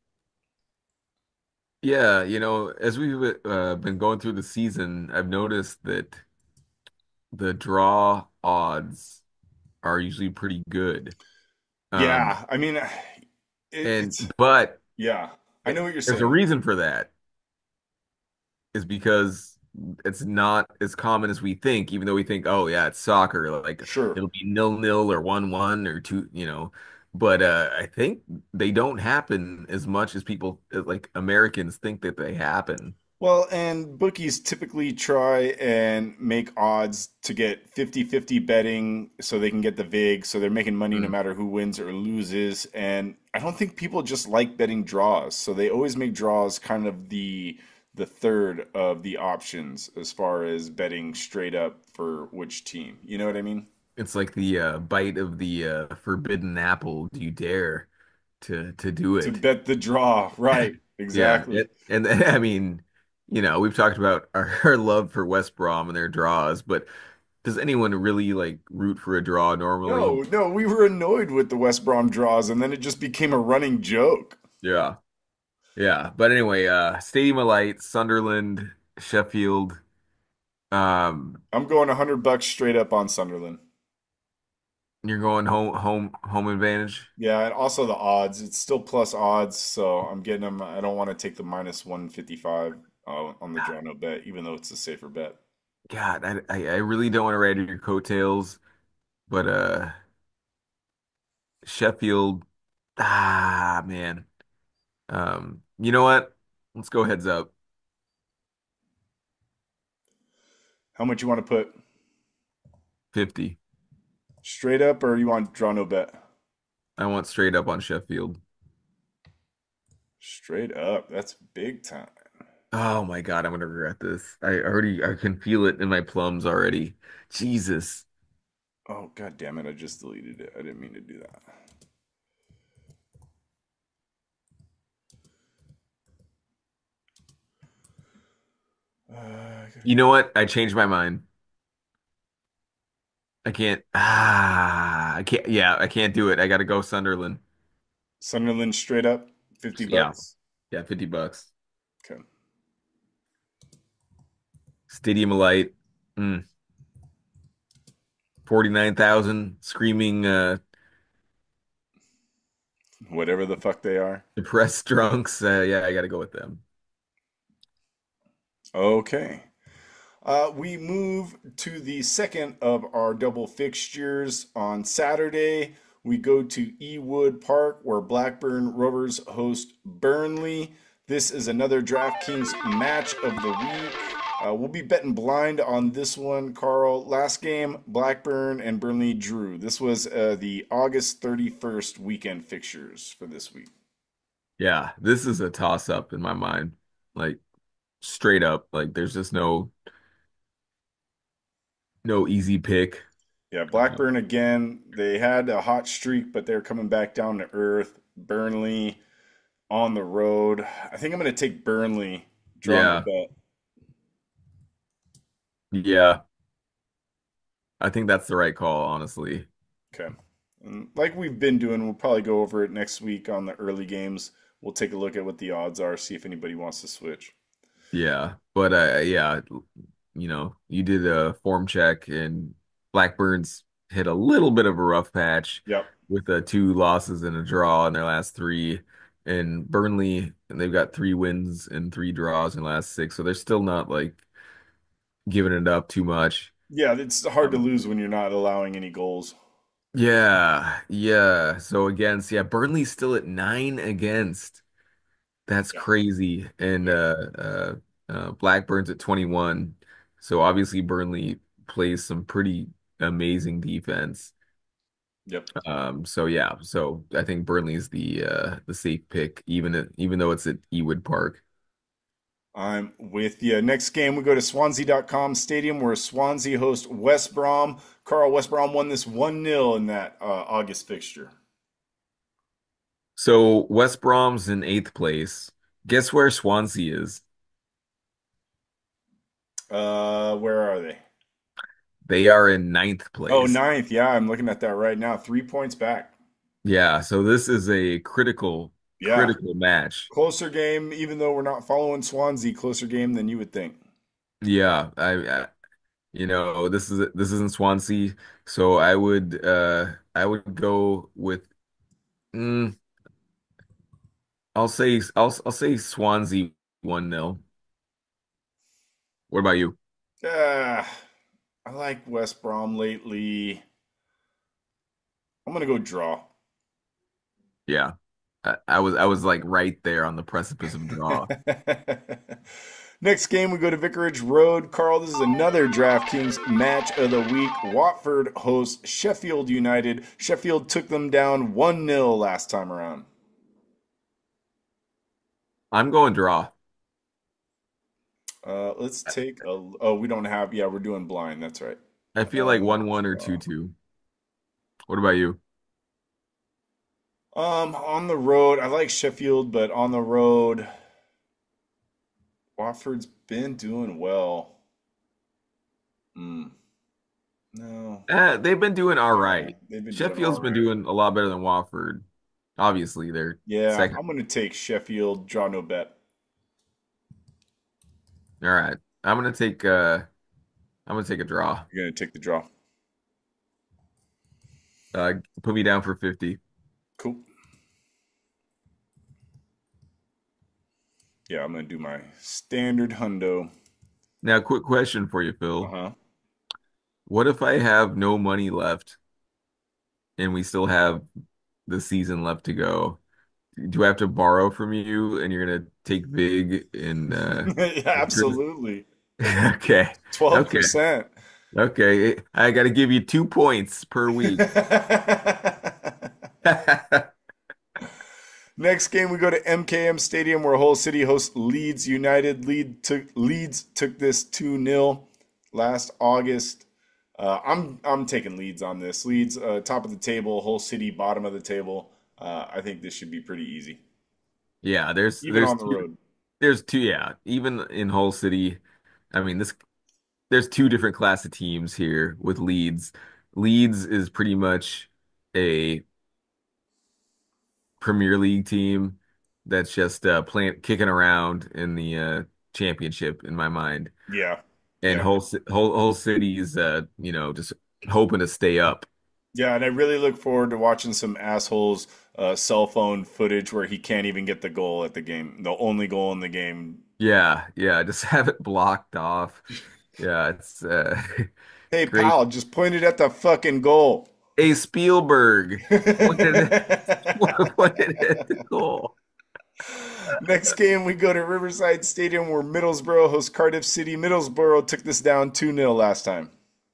yeah. As we've been going through the season, I've noticed that the draw odds are usually pretty good. Um, Yeah, I mean, and it's but yeah. I know what you're there's a saying. reason for that. Is because it's not as common as we think, even though we think, oh yeah, it's soccer, like Sure. it'll be 0-0 or 1-1 or two. But I think they don't happen as much as people like Americans think that they happen. Well, and bookies typically try and make odds to get 50-50 betting so they can get the VIG, so they're making money no Mm. matter who wins or loses. And I don't think people just like betting draws, so they always make draws kind of the third of the options as far as betting straight up for which team. You know what I mean? It's like the bite of the forbidden apple. Do you dare to do To it? bet the draw, right? Yeah, Exactly. and I mean, we've talked about our love for West Brom and their draws, but does anyone really like root for a draw normally? No, no, we were annoyed with the West Brom draws, and then it just became a running joke. Yeah. Yeah. But anyway, Stadium of Light, Sunderland, Sheffield. Um, I'm going $100 straight up on Sunderland. you're going home advantage. Yeah, and also the odds. It's still plus odds, so I'm getting them. I don't want to take the minus 155 on the draw no bet, even though it's a safer bet. God, I really don't want to ride your coattails, but Sheffield, man. You know what? Let's go heads up. How much you want to put 50. straight up, or you want draw no bet? I want straight up on Sheffield. Straight up. That's big time. Oh my God, I'm gonna regret this. I can feel it in my plums already. Jesus. Oh, god damn it. I just deleted it. I didn't mean to do that. Uh, You know what? I changed my mind. I can't. I can't. Yeah, I can't do it. I gotta go Sunderland. Sunderland straight up, 50 Yeah, bucks. yeah, $50. Okay. Stadium of Light, 49,000 screaming, Whatever the fuck they are. depressed drunks. Yeah, I gotta go with them. Okay. We move to the second of our double fixtures on Saturday. We go to Ewood Park where Blackburn Rovers host Burnley. This is another DraftKings match of the week. We'll be betting blind on this one, Carl. Last game, Blackburn and Burnley drew. This was the August 31st weekend fixtures for this week. Yeah, this is a toss up in my mind. Like straight up, like there's just no easy pick. Yeah, Uh, Blackburn again. They had a hot streak, but they're coming back down to earth. Burnley on the road. I think I'm going to take Burnley. Draw no yeah, bet. yeah. I think that's the right call, honestly. Okay. And like we've been doing, we'll probably go over it next week on the early games. We'll take a look at what the odds are, see if anybody wants to switch. Yeah, but yeah, you did a form check and Blackburn's hit a little bit of a rough patch. Yep. with two losses and a draw in their last three. And Burnley, and they've got three wins and three draws in the last six, so they're still not like giving it up too much. Yeah, it's hard to Um, lose when you're not allowing any goals. yeah, yeah. So against, yeah, Burnley's still at nine against. That's Yeah. crazy. And Yep. Blackburn's at 21. So obviously Burnley plays some pretty amazing defense. Yep. So yeah, so I think Burnley's the safe pick, even though it's at Ewood Park. I'm with you. Next game, we go to Swansea.com Stadium where Swansea host West Brom. Carl, West Brom won this 1-0 in that August fixture. So West Brom's in eighth place. Guess where Swansea is? Where are they? They are in ninth Oh, place. ninth. Yeah, I'm looking at that right now. 3 points back. Yeah, so this is a critical, Yeah. critical match. Closer game, even though we're not following Swansea, closer game than you would think. Yeah, this isn't Swansea, so I would go with mm, I'll say Swansea 1-0. What about you? Uh, I like West Brom lately. I'm gonna go draw. Yeah. I was like right there on the precipice of draw. Next game, we go to Vicarage Road. Carl, this is another DraftKings match of the week. Watford hosts Sheffield United. Sheffield took them down 1-0 last time around. I'm going draw. Let's take a. Oh, we don't have. Yeah, we're doing blind. That's right. I feel like 1-1 or Draw. 2-2. What about you? On the road, I like Sheffield, but on the road, Watford's been doing well. Hmm. No. They've been doing all Yeah, right. they've been doing all Sheffield's been right. doing a lot better than Watford. Obviously, they're Yeah, second. I'm gonna take Sheffield, draw no bet. All right. I'm gonna take a draw. You're gonna take the draw. Put me down for 50. Cool. Yeah, I'm gonna do my standard hundo. Now, quick question for you, Phil. Uh-huh. What if I have no money left and we still have the season left to go? Do I have to borrow from you and you're gonna take Vig and Yeah, absolutely. okay. Okay. 12%. Okay. I gotta give you 2 points per week. Next game, we go to MKM Stadium where Hull City hosts Leeds United. Leeds took this 2-0 last August. I'm taking Leeds on this. Leeds top of the table, Hull City bottom of the table. I think this should be pretty easy, Yeah, even on the road. there's two, yeah. Even in Hull City, I mean this there's two different class of teams here with Leeds. Leeds is pretty much a Premier League team that's just kicking around in the championship in my mind. Yeah, And yeah, Hull City is just hoping to stay up. yeah. And I really look forward to watching some assholes cell phone footage where he can't even get the goal at the game, the only goal in the game. Yeah, yeah, just have it blocked off. Yeah, it's Hey, great. pal, just point it at the fucking goal. A Spielberg pointed it, pointed at the goal. Next game, we go to Riverside Stadium where Middlesbrough hosts Cardiff City. Middlesbrough took this down 2-0 last time.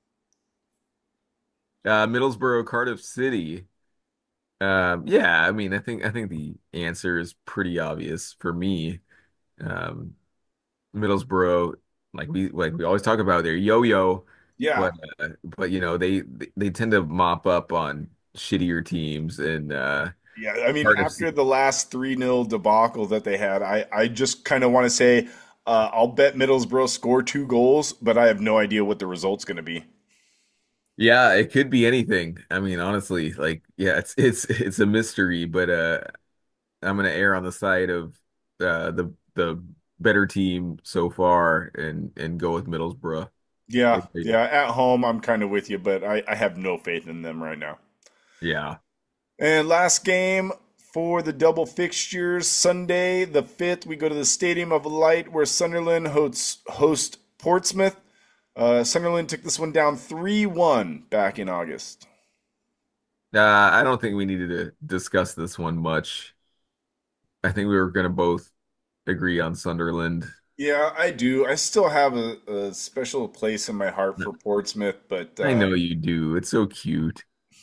Middlesbrough, Cardiff City. Yeah, I mean, I think the answer is pretty obvious for me. Um, Middlesbrough, like we always talk about, they're yo-yo, Yeah. but they tend to mop up on shittier teams, and Yeah. I mean, Cardiff. after the last 3-0 debacle that they had, I just kind of want to say I'll bet Middlesbrough score 2 goals, but I have no idea what the result's going to be. Yeah, it could be anything. I mean, honestly, like, yeah, it's a mystery, but I'm gonna err on the side of the better team so far and go with Middlesbrough. Yeah. What about you? Yeah. At home, I'm kind of with you, but I have no faith in them right now. Yeah. And last game for the double fixtures, Sunday the 5th, we go to the Stadium of Light where Sunderland host Portsmouth. Sunderland took this one down 3-1 back in August. I don't think we needed to discuss this one much. I think we were going to both agree on Sunderland. Yeah, I do. I still have a special place in my heart for Portsmouth, but I know you do. It's so cute.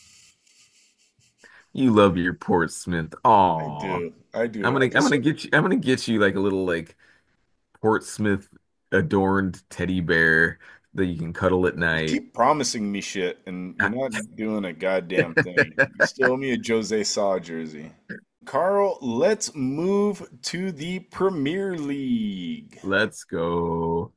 You love your Portsmouth. I Aw. do. I do. I'm gonna get you like a little like Portsmouth adorned teddy bear that you can cuddle at You night. keep promising me shit, and you're not doing a goddamn thing. You still owe me a Jose Sa jersey. Carl, let's move to the Premier League. Let's go.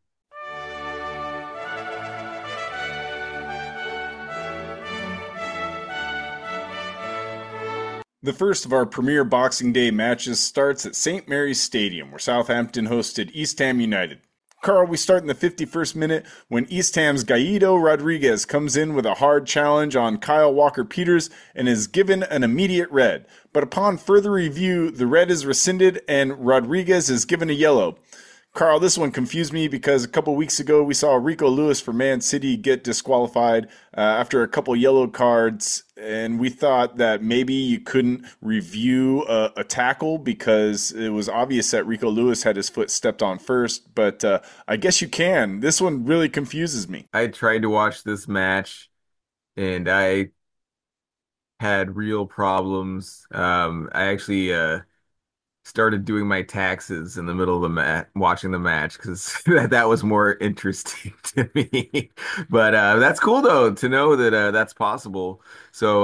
The first of our Premier Boxing Day matches starts at St. Mary's Stadium, where Southampton hosted East Ham United. Carl, we start in the 51st minute when East Ham's Gallardo Rodriguez comes in with a hard challenge on Kyle Walker-Peters and is given an immediate red. But upon further review, the red is rescinded and Rodriguez is given a yellow. Carl, this one confused me because a couple weeks ago we saw Rico Lewis for Man City get disqualified after a couple yellow cards, and we thought that maybe you couldn't review a tackle because it was obvious that Rico Lewis had his foot stepped on first, but I guess you can. This one really confuses me. I tried to watch this match and I had real problems. I actually started doing my taxes in the middle of the watching the match because that was more interesting to me. But that's cool though to know that that's possible. So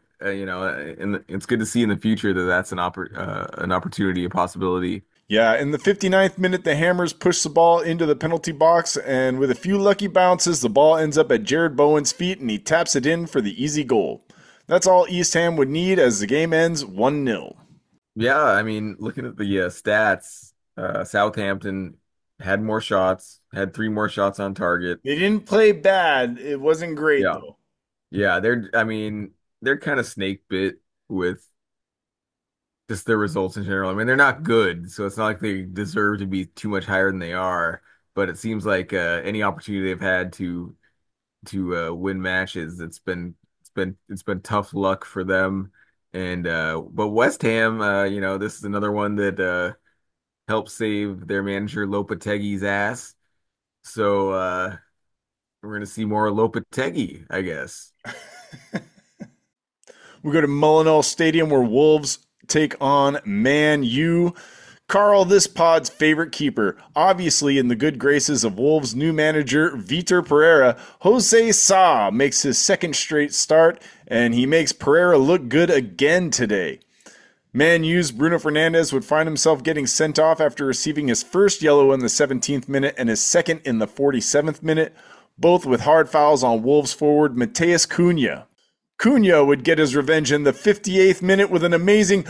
and it's good to see in the future that that's an opportunity, a possibility. Yeah, in the 59th minute, the Hammers push the ball into the penalty box, and with a few lucky bounces, the ball ends up at Jared Bowen's feet, and he taps it in for the easy goal. That's all East Ham would need as the game ends 1-0. Yeah, I mean, looking at the stats, Southampton had more shots, had three more shots on target. They didn't play bad. It wasn't great, Yeah. though. Yeah, I mean, they're kind of snake bit with just their results in general. I mean, they're not good, so it's not like they deserve to be too much higher than they are. But it seems like any opportunity they've had to win matches, it's been tough luck for them. And but West Ham, this is another one that helped save their manager Lopetegui's ass. So we're gonna see more Lopetegui, I guess. We go to Mullinall Stadium where Wolves take on Man U. Carl, this pod's favorite keeper, obviously in the good graces of Wolves' new manager, Vitor Pereira, Jose Sa makes his second straight start, and he makes Pereira look good again today. Man U's Bruno Fernandes would find himself getting sent off after receiving his first yellow in the 17th minute and his second in the 47th minute, both with hard fouls on Wolves forward Mateus Cunha. Cunha would get his revenge in the 58th minute with an amazing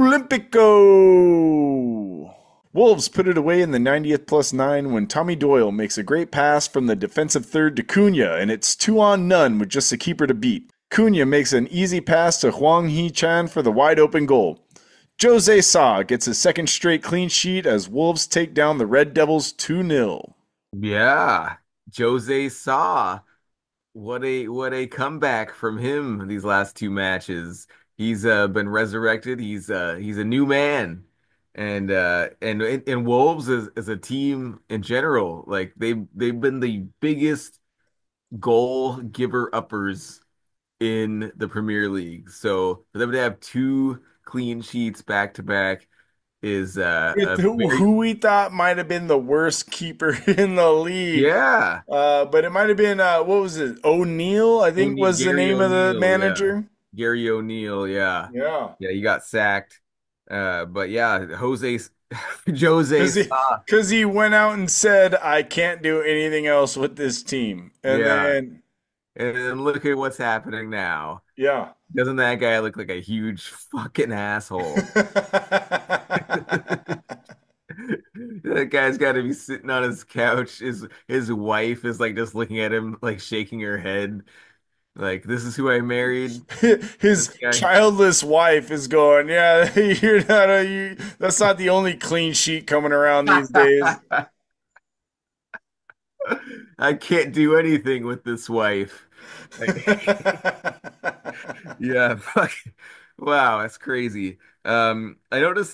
Olympico. Wolves put it away in the 90th plus 9 when Tommy Doyle makes a great pass from the defensive third to Cunha, and it's 2-on-none with just a keeper to beat. Cunha makes an easy pass to Hwang Hee-chan for the wide open goal. Jose Sa gets his second straight clean sheet as Wolves take down the Red Devils 2-0. Yeah, Jose Sa. What a comeback from him these last two matches. He's been resurrected. He's a new man. And Wolves as a team in general, like they've been the biggest goal giver uppers in the Premier League. So for them to have two clean sheets back to back is With a very who we thought might have been the worst keeper in the league. yeah. But it might have been, what was it? O'Neal, I think was the Gary name of the O'Neill, yeah. manager. Gary O'Neill, yeah. Yeah. Yeah, he got sacked. But yeah, Jose Because he, Sa, cause he went out and said, I can't do anything else with this team. And yeah. then, And look at what's happening now. yeah. Doesn't that guy look like a huge fucking asshole? That guy's got to be sitting on his couch. His wife is like just looking at him, like shaking her head. Like, this is who I married. This His guy. childless wife is going, yeah, that's not the only clean sheet coming around these days. I can't do anything with this wife. Like, yeah, fuck. Wow, that's crazy. I noticed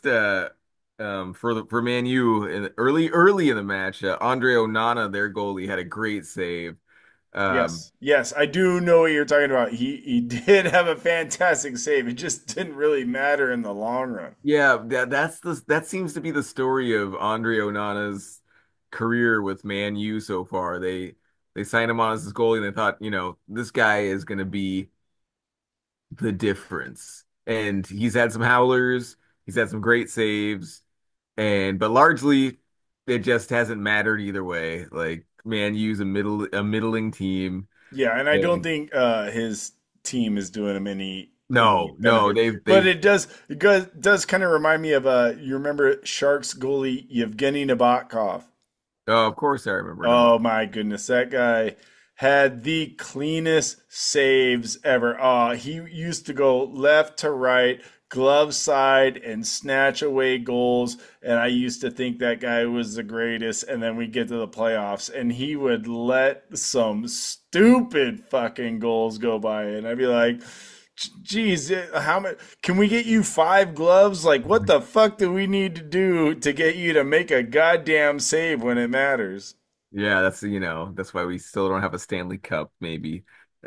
for Man U in early in the match, Andre Onana, their goalie, had a great save. Um, Yes, yes, I do know what you're talking about. He did have a fantastic save. It just didn't really matter in the long run. yeah, that seems to be the story of Andre Onana's career with Man U so far. They signed him on as his goalie and they thought, this guy is going to be the difference. And he's had some howlers, he's had some great saves, but largely it just hasn't mattered either way. Like Man U's a middling team. Yeah, and I don't And think his team is doing him any no, no, benefit. But they've it does kind of remind me of you remember Sharks goalie Yevgeny Nabokov. oh, of course I remember him. Oh my goodness, that guy had the cleanest saves ever. He used to go left to right, glove side, and snatch away goals. And I used to think that guy was the greatest. And then we get to the playoffs, and he would let some stupid fucking goals go by. And I'd be like, geez, how much can we get you five gloves? Like, what the fuck do we need to do to get you to make a goddamn save when it matters? Yeah, that's why we still don't have a Stanley Cup, maybe.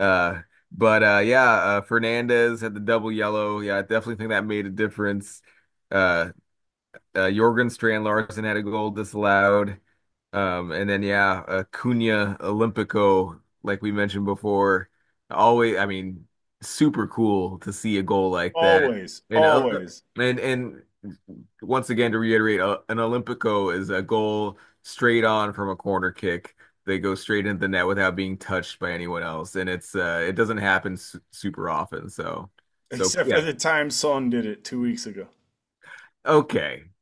But yeah, Fernandez had the double yellow. Yeah, I definitely think that made a difference. Uh, Jorgen Strand Larsen had a goal disallowed. And then yeah, Cunha Olympico, like we mentioned before, always, I mean, super cool to see a goal like that. Always, And always. once again to reiterate, an Olympico is a goal straight on from a corner kick. They go straight into the net without being touched by anyone else, and it doesn't happen super often. So Except for yeah, the time Son did it 2 weeks ago. okay.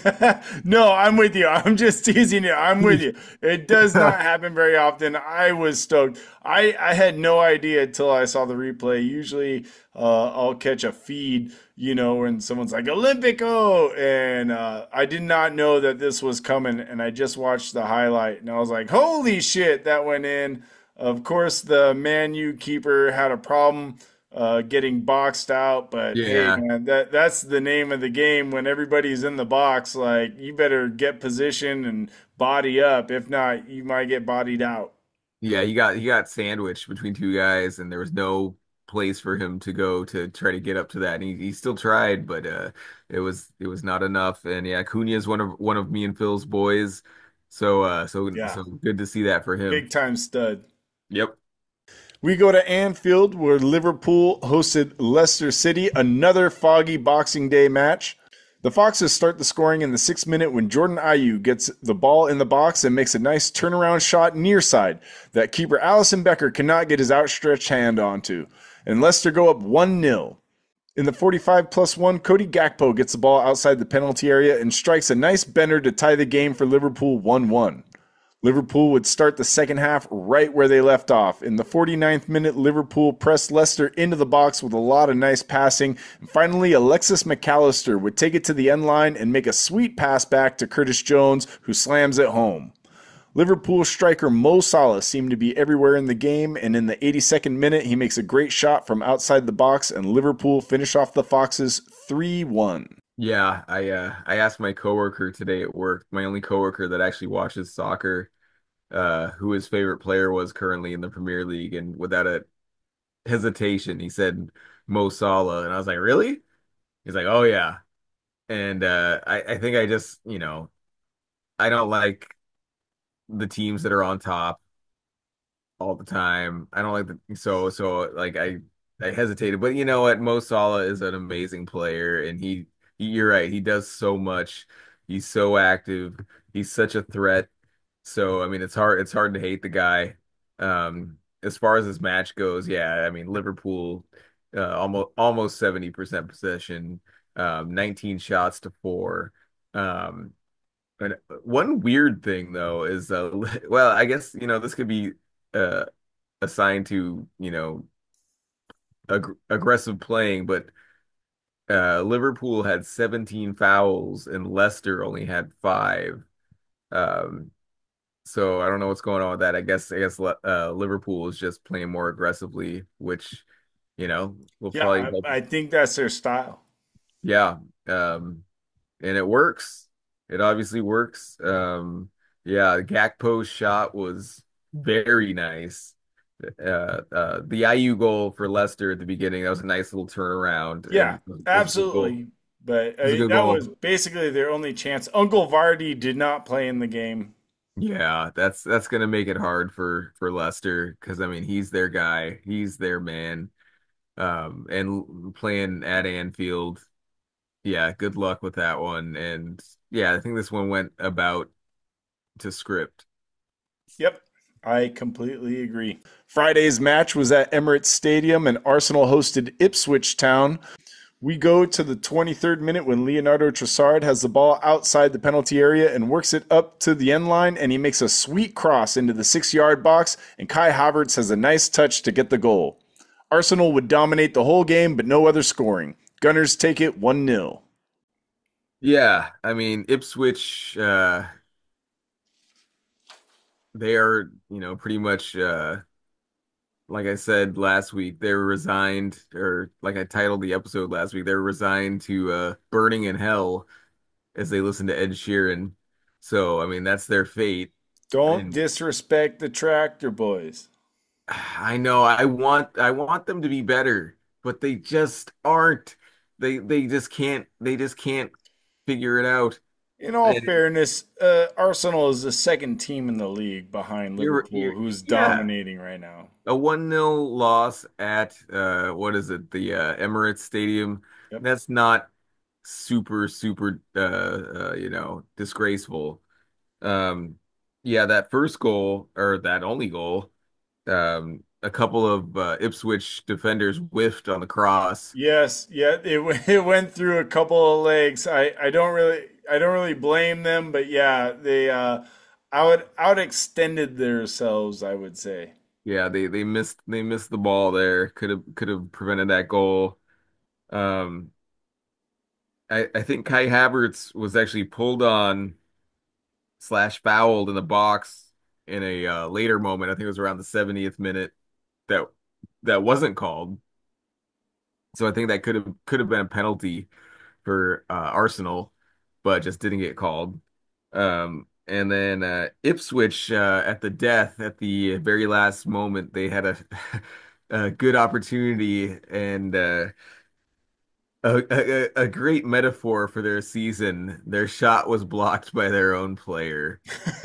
No, I'm with you. I'm just teasing you. I'm with you. It does not happen very often. I was stoked. I had no idea until I saw the replay. Usually, I'll catch a feed, when someone's like Olympico, and I did not know that this was coming. And I just watched the highlight, and I was like, "Holy shit, that went in!" Of course, the Man U keeper had a problem getting boxed out. But hey, Yeah. man, that's the name of the game. When everybody's in the box, like you better get position and body up. If not, you might get bodied out. Yeah, he got sandwiched between two guys, and there was no place for him to go to try to get up to that. And he still tried, but it was not enough. And yeah, Cunha is one of me and Phil's boys, Yeah, so good to see that for him. big time stud. Yep. We go to Anfield where Liverpool hosted Leicester City, another foggy Boxing Day match. The Foxes start the scoring in the 6th minute when Jordan Ayew gets the ball in the box and makes a nice turnaround shot near side that keeper Allison Becker cannot get his outstretched hand onto. And Leicester go up 1-0. In the 45 plus 1, Cody Gakpo gets the ball outside the penalty area and strikes a nice bender to tie the game for Liverpool 1-1. Liverpool would start the second half right where they left off. In the 49th minute, Liverpool pressed Leicester into the box with a lot of nice passing. And finally, Alexis McAllister would take it to the end line and make a sweet pass back to Curtis Jones, who slams it home. Liverpool striker Mo Salah seemed to be everywhere in the game, and in the 82nd minute, he makes a great shot from outside the box, and Liverpool finish off the Foxes 3-1. Yeah, I asked my coworker today at work, my only coworker that actually watches soccer, who his favorite player was currently in the Premier League, and without a hesitation, he said Mo Salah, and I was like, really? He's like, oh yeah. And I think I just, I don't like the teams that are on top all the time. I don't like like I hesitated, but you know what? Mo Salah is an amazing player, and you're right, he does so much. He's so active. He's such a threat. So I mean, it's hard to hate the guy. As far as this match goes, yeah, I mean Liverpool, almost 70% possession, 19 shots to four. Um, and one weird thing though is, well, I guess this could be uh, assigned to aggressive playing, but Liverpool had 17 fouls and Leicester only had five. Um, so I don't know what's going on with that. I guess Liverpool is just playing more aggressively, which will Yeah, probably help. I think that's their style. Yeah, um, and it works. It obviously works. Yeah, Gakpo's shot was very nice. The IU goal for Leicester at the beginning, that was a nice little turnaround, Yeah, and it was a good goal. absolutely. But It was a good that was goal. basically their only chance. Uncle Vardy did not play in the game. Yeah, that's gonna make it hard for Leicester because I mean he's their guy, he's their man. And playing at Anfield, yeah, good luck with that one. And yeah, I think this one went about to script. Yep, I completely agree. Friday's match was at Emirates Stadium, and Arsenal hosted Ipswich Town. We go to the 23rd minute when Leonardo Trossard has the ball outside the penalty area and works it up to the end line, and he makes a sweet cross into the 6 yard box, and Kai Havertz has a nice touch to get the goal. Arsenal would dominate the whole game, but no other scoring. Gunners take it 1-0. Yeah, I mean Ipswich, they are, pretty much like I said last week, they were resigned, or like I titled the episode last week, they were resigned to burning in hell as they listen to Ed Sheeran. So, I mean, that's their fate. Don't And disrespect the tractor boys. I know I want them to be better, but they just aren't. They just can't figure it out. In all And fairness, Arsenal is the second team in the league behind Liverpool, you're who's yeah, dominating right now. a 1-0 loss at what is it? The Emirates Stadium. Yep. That's not super disgraceful. Um yeah, that first goal or that only goal, a couple of Ipswich defenders whiffed on the cross. Yes, yeah, it went through a couple of legs. I don't really blame them, but yeah, they out extended themselves, I would say. Yeah, they missed the ball there. Could have prevented that goal. Um I think Kai Havertz was actually pulled on slash fouled in the box in a later moment. I think it was around the 70th minute that that wasn't called. So I think that could have been a penalty for Arsenal, but just didn't get called. And then Ipswich at the death at the very last moment they had a a good opportunity and a great metaphor for their season. Their shot was blocked by their own player.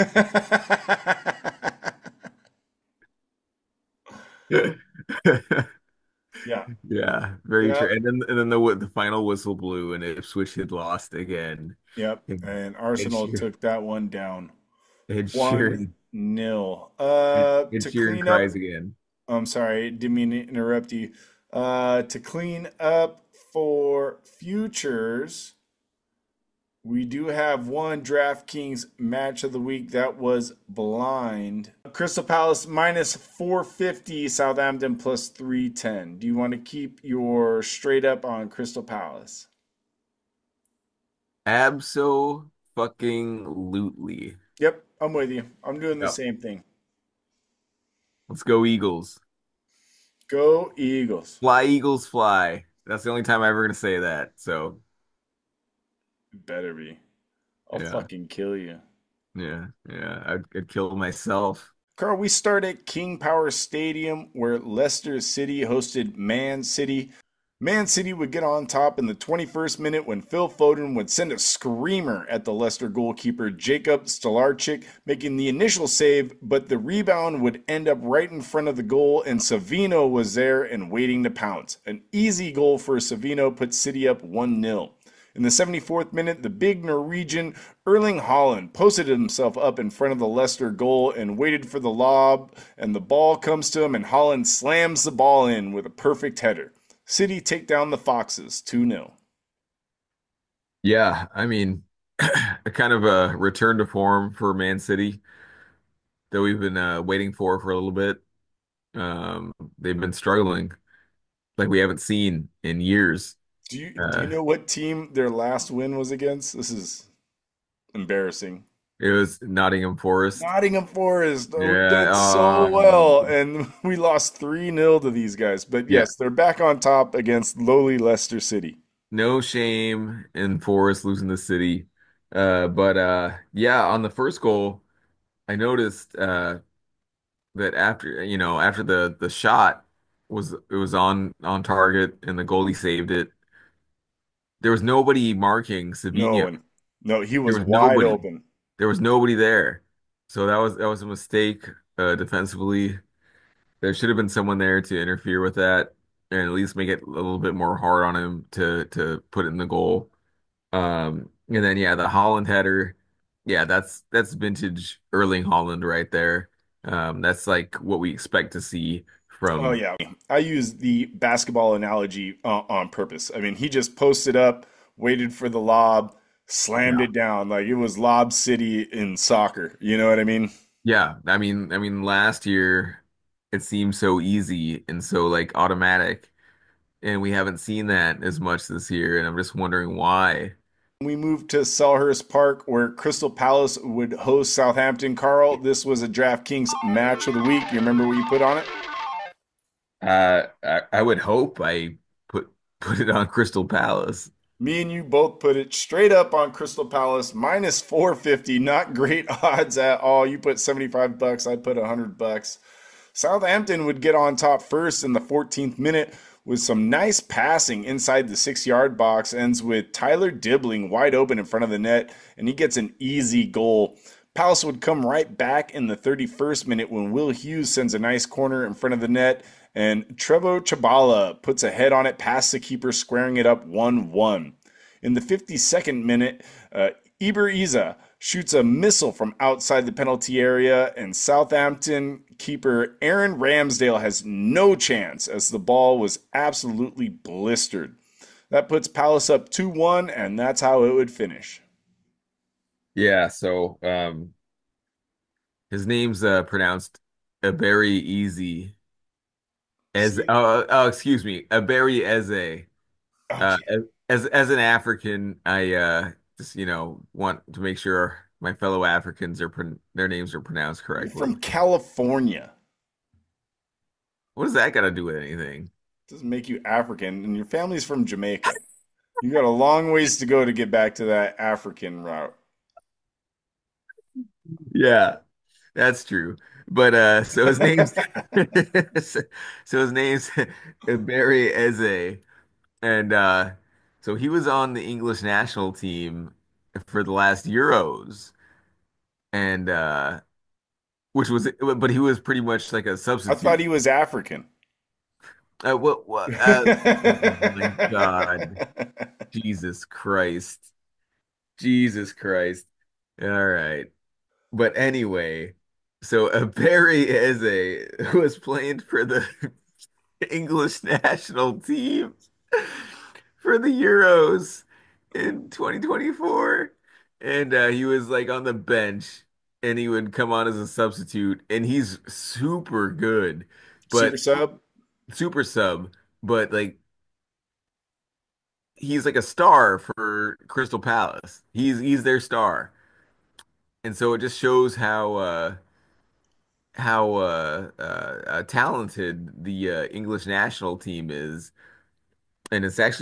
Yeah, Yeah, very yeah, true. And then the final whistle blew and Ipswich had lost again. yep. And And Ed Arsenal Sheeran, took that one down Ed one Sheeran, nil. Ed To Sheeran clean cries up, again. I'm sorry, didn't mean to interrupt you. To clean up for futures. We do have one DraftKings match of the week that was blind. Crystal Palace minus 450, Southampton plus 310. Do you want to keep your straight up on Crystal Palace? Abso fucking lutely. Yep, I'm with you. I'm doing the Yep. same thing. Let's go Eagles. Go Eagles. Fly Eagles fly. That's the only time I'm ever gonna say that. So Better be. I'll yeah, fucking kill you. yeah. I'd kill myself. Carl, we start at King Power Stadium where Leicester City hosted Man City. Man City would get on top in the 21st minute when Phil Foden would send a screamer at the Leicester goalkeeper Jacob Stolarczyk, making the initial save, but the rebound would end up right in front of the goal, and Savino was there and waiting to pounce. An easy goal for Savino put City up 1-0. In the 74th minute, the big Norwegian Erling Haaland posted himself up in front of the Leicester goal and waited for the lob, and the ball comes to him, and Haaland slams the ball in with a perfect header. City take down the Foxes 2-0. Yeah, I mean, a kind of a return to form for Man City that we've been waiting for a little bit. They've been struggling. like we haven't seen in years. Do you Uh, know what team their last win was against? This is embarrassing. it was Nottingham Forest. Nottingham Forest. Oh, we Yeah. did so well, Oh, and we lost 3-0 to these guys. But yeah. yes, they're back on top against lowly Leicester City. No shame in Forest losing the city. But yeah, on the first goal, I noticed that after the shot was on target and the goalie saved it. There was nobody marking No Savinho. one. No, he There was was wide nobody. open. There was nobody there. So that was a mistake defensively. There should have been someone there to interfere with that and at least make it a little bit more hard on him to put it in the goal. And then yeah, the Holland header, yeah, that's vintage Erling Holland right there. That's like what we expect to see Oh from yeah, I use the basketball analogy on purpose. I mean, he just posted up, waited for the lob, slammed yeah. it down like it was Lob City in soccer. You know what I mean? Yeah, I mean last year it seemed so easy and so like automatic, and we haven't seen that as much this year, and I'm just wondering why. We moved to Selhurst Park where Crystal Palace would host Southampton. Carl, this was a DraftKings match of the week. You remember what you put on it? I would hope I put it on Crystal Palace. Me and you both put it straight up on Crystal Palace minus 450. Not great odds at all. You put 75 bucks, I put 100 bucks. Southampton would get on top first in the 14th minute with some nice passing inside the 6 yard box. Ends with Tyler Dibbling wide open in front of the net, and he gets an easy goal. Palace would come right back in the 31st minute when Will Hughes sends a nice corner in front of the net, and Trevo Chabala puts a head on it past the keeper, squaring it up 1-1. In the 52nd minute, Eber Iza shoots a missile from outside the penalty area, and Southampton keeper Aaron Ramsdale has no chance as the ball was absolutely blistered. That puts Palace up 2-1, and that's how it would finish. Yeah, so his name's pronounced very easy as See? excuse me, Aberi Eze. Uh, Okay. as an African, I just want to make sure my fellow Africans their names are pronounced You're correctly. from California. What does that got to do with anything? Doesn't make you African, and your family's from Jamaica. You got a long ways to go to get back to that African route. Yeah, that's true. But so his name's so his name's Barry Eze, and so he was on the English national team for the last Euros, and but he was pretty much like a I thought substitute. he was African. What? Oh my God, Jesus Christ, Jesus Christ! All right. But anyway, so Barry Eze was playing for the English national team for the Euros in 2024. And he was like on the bench and he would come on as a substitute and he's super good, Super but sub. super sub, but like he's like a star for Crystal Palace. He's their star. And so it just shows how talented the English national team is, and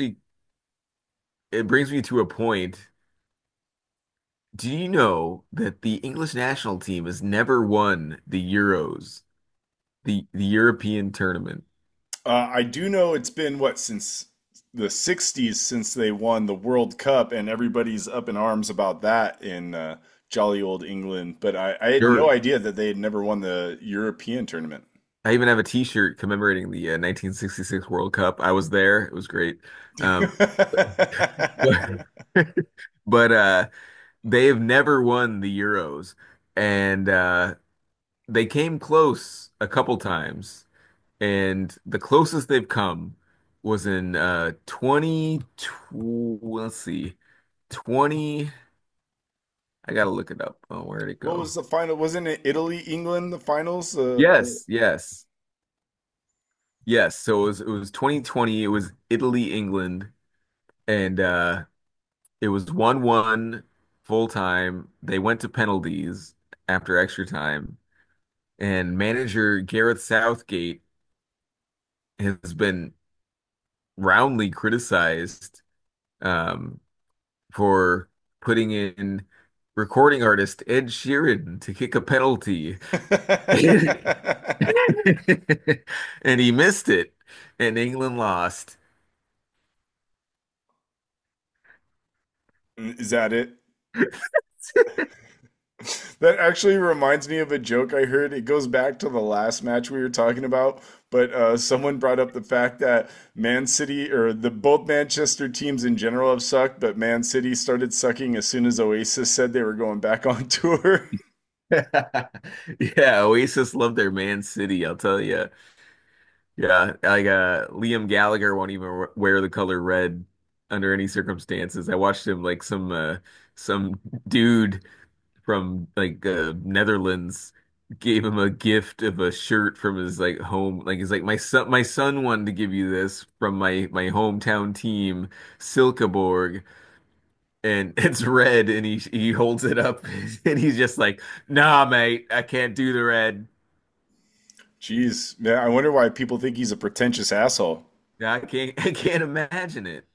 it brings me to a point. Do you know that the English national team has never won the Euros, the European tournament? I do know it's been what since the 60s since they won the World Cup, and everybody's up in arms about that in jolly old England. But I had no Sure. idea that they had never won the European tournament. I even have a T-shirt commemorating the 1966 World Cup. I was there. It was great. Um, but but they have never won the Euros, and they came close a couple times, and the closest they've come was in 20, let's see, 20, I gotta look it up. Oh, where'd it What go? was the final? Wasn't it Italy, England, the finals? Yes, yes. Yes, so it was 2020. It was Italy, England, and it was 1-1 full time. They went to penalties after extra time, and manager Gareth Southgate has been roundly criticized um, for putting in recording artist Ed Sheeran to kick a penalty. And he missed it, and England lost. Is that it? That actually reminds me of a joke I heard. It goes back to the last match we were talking about, but someone brought up the fact that Man City or the both Manchester teams in general have sucked, but Man City started sucking as soon as Oasis said they were going back on tour. Yeah, Oasis love their Man City, I'll tell you. Yeah, like Liam Gallagher won't even wear the color red under any circumstances. I watched him like some dude from like Netherlands gave him a gift of a shirt from his like home. Like he's like my son wanted to give you this from my hometown team, Silkeborg, and it's red, and he holds it up, and he's just like, "Nah, mate, I can't do the red." Jeez, man, I wonder why people think he's a pretentious asshole. Yeah, I can't imagine it.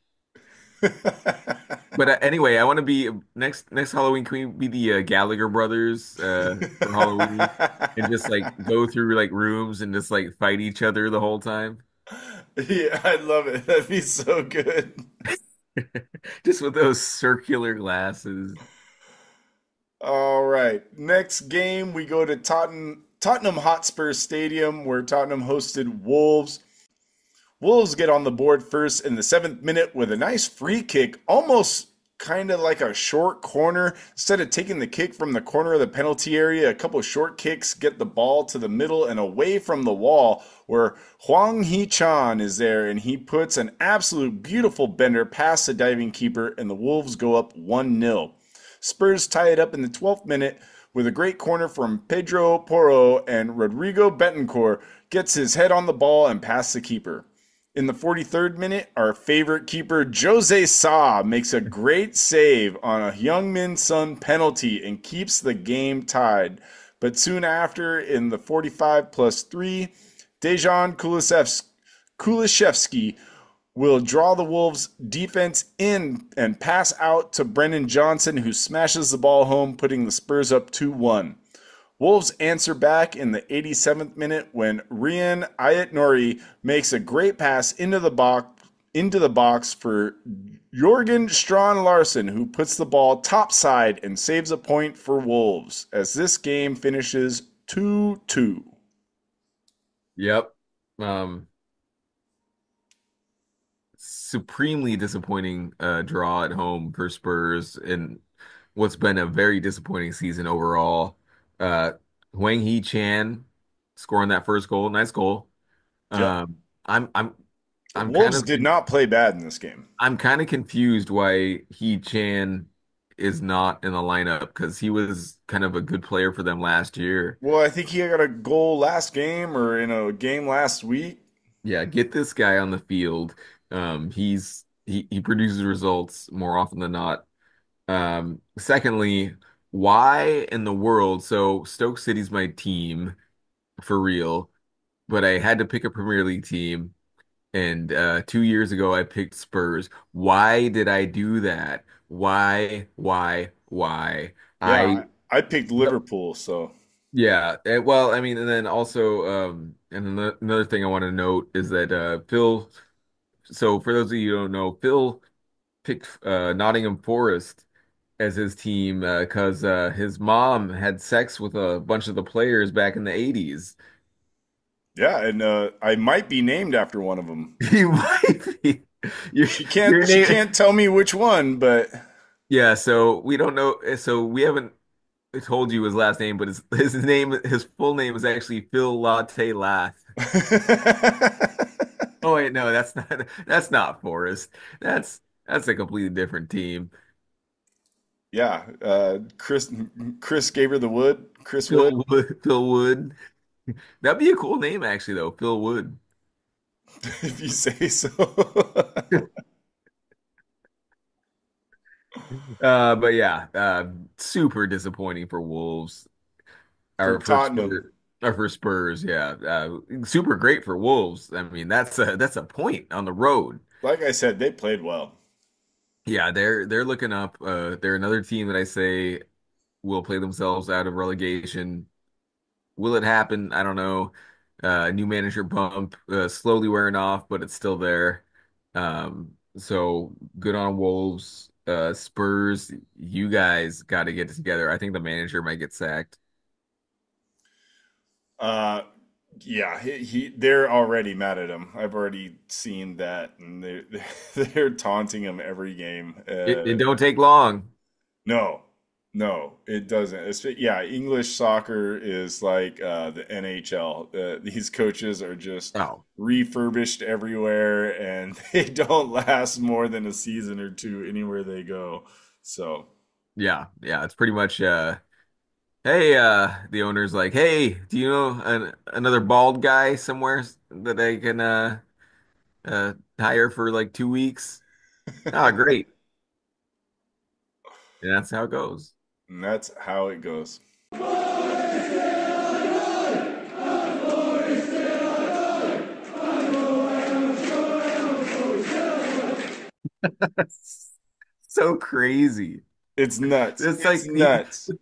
But anyway, I want to be next Halloween. Can we be the Gallagher brothers for Halloween and just like go through like rooms and just like fight each other the whole time? Yeah, I'd love it. That'd be so good. Just with those circular glasses. All right. Next game, we go to Tottenham Hotspur Stadium, where Tottenham hosted Wolves. Wolves get on the board first in the 7th minute with a nice free kick, almost kind of like a short corner. Instead of taking the kick from the corner of the penalty area, a couple short kicks get the ball to the middle and away from the wall, where Hwang Hee-chan is there, and he puts an absolute beautiful bender past the diving keeper, and the Wolves go up 1-0. Spurs tie it up in the 12th minute with a great corner from Pedro Porro, and Rodrigo Betancourt gets his head on the ball and past the keeper. In the 43rd minute, our favorite keeper, Jose Sa, makes a great save on a Heung-min Son penalty and keeps the game tied. But soon after, in the 45 plus 3, Dejan Kulishevsky will draw the Wolves' defense in and pass out to Brennan Johnson, who smashes the ball home, putting the Spurs up 2-1. Wolves answer back in the 87th minute when Rian Ayet-Nouri makes a great pass into the box for Jorgen Strand Larsen, who puts the ball topside and saves a point for Wolves as this game finishes 2-2. Yep. Um, Supremely disappointing draw at home for Spurs and what's been a very disappointing season overall. Uh, Hwang Hee-chan scoring that first goal, nice goal. Yep. Um, I'm I'm I'm kind Wolves of did not play bad in this game. I'm kind of confused why Hee-chan is not in the lineup because he was kind of a good player for them last year. Well, I think he got a goal last game or in a game last week. Yeah, get this guy on the field. He produces results more often than not. Secondly, why in the world? So Stoke City's my team for real, but I had to pick a Premier League team, and 2 years ago I picked Spurs. Why did I do that? Why? Why? Why? Yeah, I I picked Liverpool, so Yeah. Well, I mean, and then also, and another thing I want to note is that Phil. So for those of you who don't know, Phil picked Nottingham Forest as his team because his mom had sex with a bunch of the players back in the 80s. yeah, and I might be named after one of them. You might be. Your, She your can't she name. can't tell me which one, but Yeah, so we don't know. So we haven't told you his last name, but his full name is actually Phil Latte Lath. Oh wait, no, that's not Forest. That's a completely different team. yeah, Chris gave her the wood. Chris Wood. Phil Wood. That'd be a cool name actually though, Phil Wood. if you say so. But yeah, super disappointing for Wolves For or for Tottenham. Spurs or for Spurs. Yeah, super great for Wolves. I mean, that's a point on the road. Like I said, they played well. Yeah, they're looking up. They're another team that I say will play themselves out of relegation. Will it happen? I don't know. New manager bump, slowly wearing off, but it's still there. So good on Wolves. Spurs, you guys got to get it together. I think the manager might get sacked. Uh, yeah, they're already mad at him. I've already seen that, and they're taunting him every game. It don't take long. No, no, it doesn't. Yeah, English soccer is like the NHL. These coaches are just Oh, refurbished everywhere, and they don't last more than a season or two anywhere they go. So, yeah, yeah. It's pretty much hey, the owner's like, hey, do you know another bald guy somewhere that I can hire for like 2 weeks? Ah, great. And that's how it goes. and that's how it goes. So crazy. It's nuts. It's It's like nuts.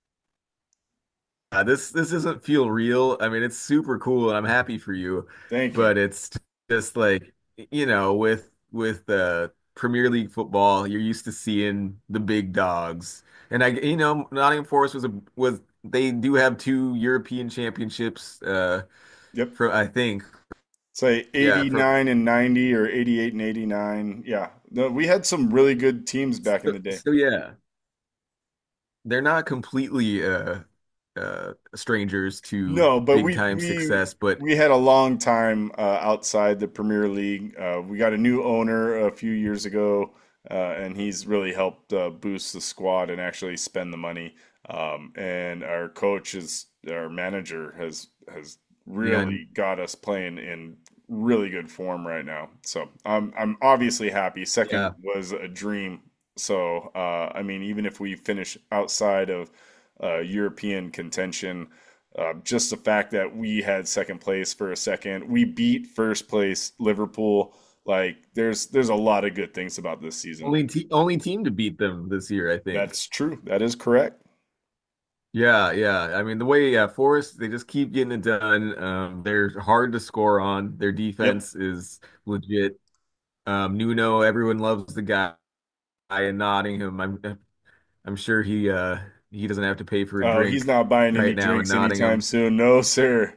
this doesn't feel real. I mean, it's super cool and I'm happy for you, Thank you. but it's just like, with Premier League football, you're used to seeing the big dogs. And Nottingham Forest was they do have two European championships Yep. from I think. It's like Yeah, from 89 and 90 or 88 and 89. Yeah. No, we had some really good teams back in so, the day. so yeah. They're not completely strangers to No, but big we time we success, but we had a long time outside the Premier League. We got a new owner a few years ago, and he's really helped boost the squad and actually spend the money. And our manager has yeah, and really got us playing in really good form right now. So I'm obviously happy. Second yeah, was a dream. So I mean, even if we finish outside of European contention. Just the fact that we had second place for a second, we beat first place Liverpool. Like there's a lot of good things about this season. only team to beat them this year, I think. That's true. That is correct. Yeah, yeah. I mean, the way Forest, they just keep getting it done. They're hard to score on. Their Yep. defense is legit. Nuno, everyone loves the guy in Nottingham. I'm sure he doesn't have to pay for a Oh, he's drink not buying any right now in drinks anytime Nottingham. soon. No, sir.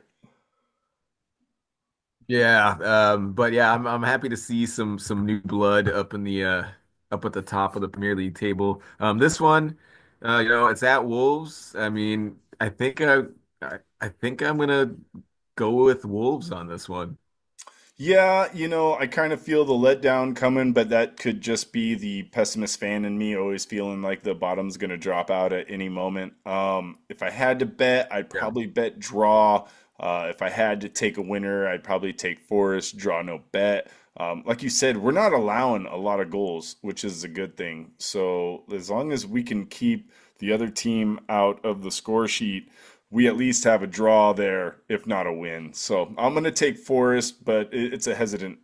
Yeah, but yeah, I'm happy to see some new blood up at the top of the Premier League table. This one, it's at Wolves. I mean, I think I'm gonna go with Wolves on this one. Yeah, I kind of feel the letdown coming, but that could just be the pessimist fan in me, always feeling like the bottom's going to drop out at any moment. If I had to bet, I'd Yeah, probably bet draw. If I had to take a winner, I'd probably take Forest, draw no bet. Like you said, we're not allowing a lot of goals, which is a good thing. So as long as we can keep the other team out of the score sheet, we at least have a draw there, if not a win. So I'm going to take Forest, but it's a hesitant.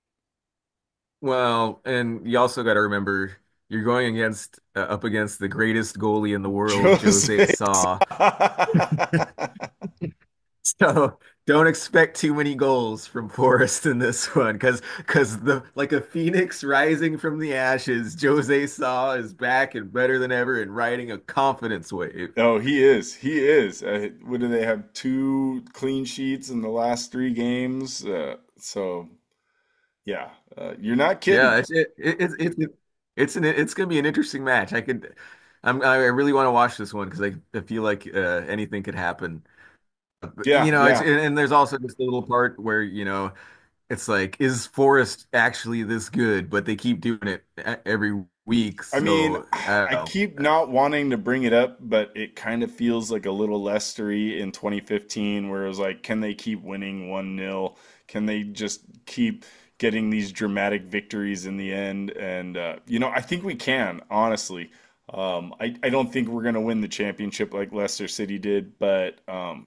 well, and you also got to remember you're going against up against the greatest goalie in the world, Jose Jose. Sa. So don't expect too many goals from Forrest in this one, because the like a phoenix rising from the ashes, Jose Sa is back and better than ever and riding a confidence wave. Oh, he is. He is. What do they have? Two clean sheets in the last three games. So yeah, you're not kidding. Yeah, it's gonna be an interesting match. I really want to watch this one because I feel like anything could happen. But, Yeah, it's yeah. and there's also just a little part where it's like, is Forrest actually this good? But they keep doing it every week. I mean, So I don't I know. keep not wanting to bring it up, but it kind of feels like a little Leicester-y in 2015, where it was like, can they keep winning 1-0? Can they just keep getting these dramatic victories in the end? And, I think we can, honestly. I don't think we're going to win the championship like Leicester City did, but,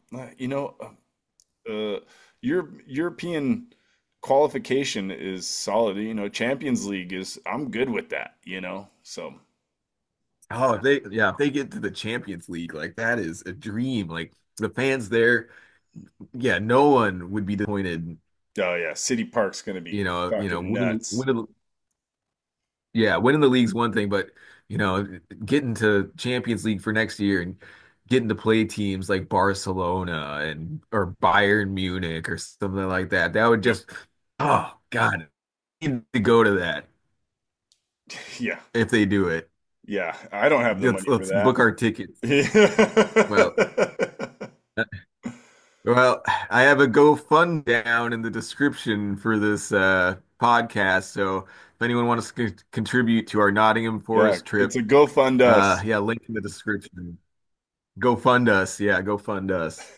uh, European qualification is solid. Champions League I'm good with that. So Oh, if they get to the Champions League, like that is a dream. Like the fans there, yeah, no one would be disappointed. oh yeah, City Park's gonna be fucking nuts. Winning the league's one thing, but getting to Champions League for next year and getting to play teams like Barcelona and or Bayern Munich or something like that, that would Yep. just, oh God, I need to go to that Yeah. if they do it. Yeah. I don't have the money for Let's book that. our tickets. Well, Yeah. well, I have a GoFund down in the description for this podcast. So if anyone wants to contribute to our Nottingham Yeah, Forest it's trip, a go fund us. yeah, link in the description. Go fund us. Yeah, go fund us.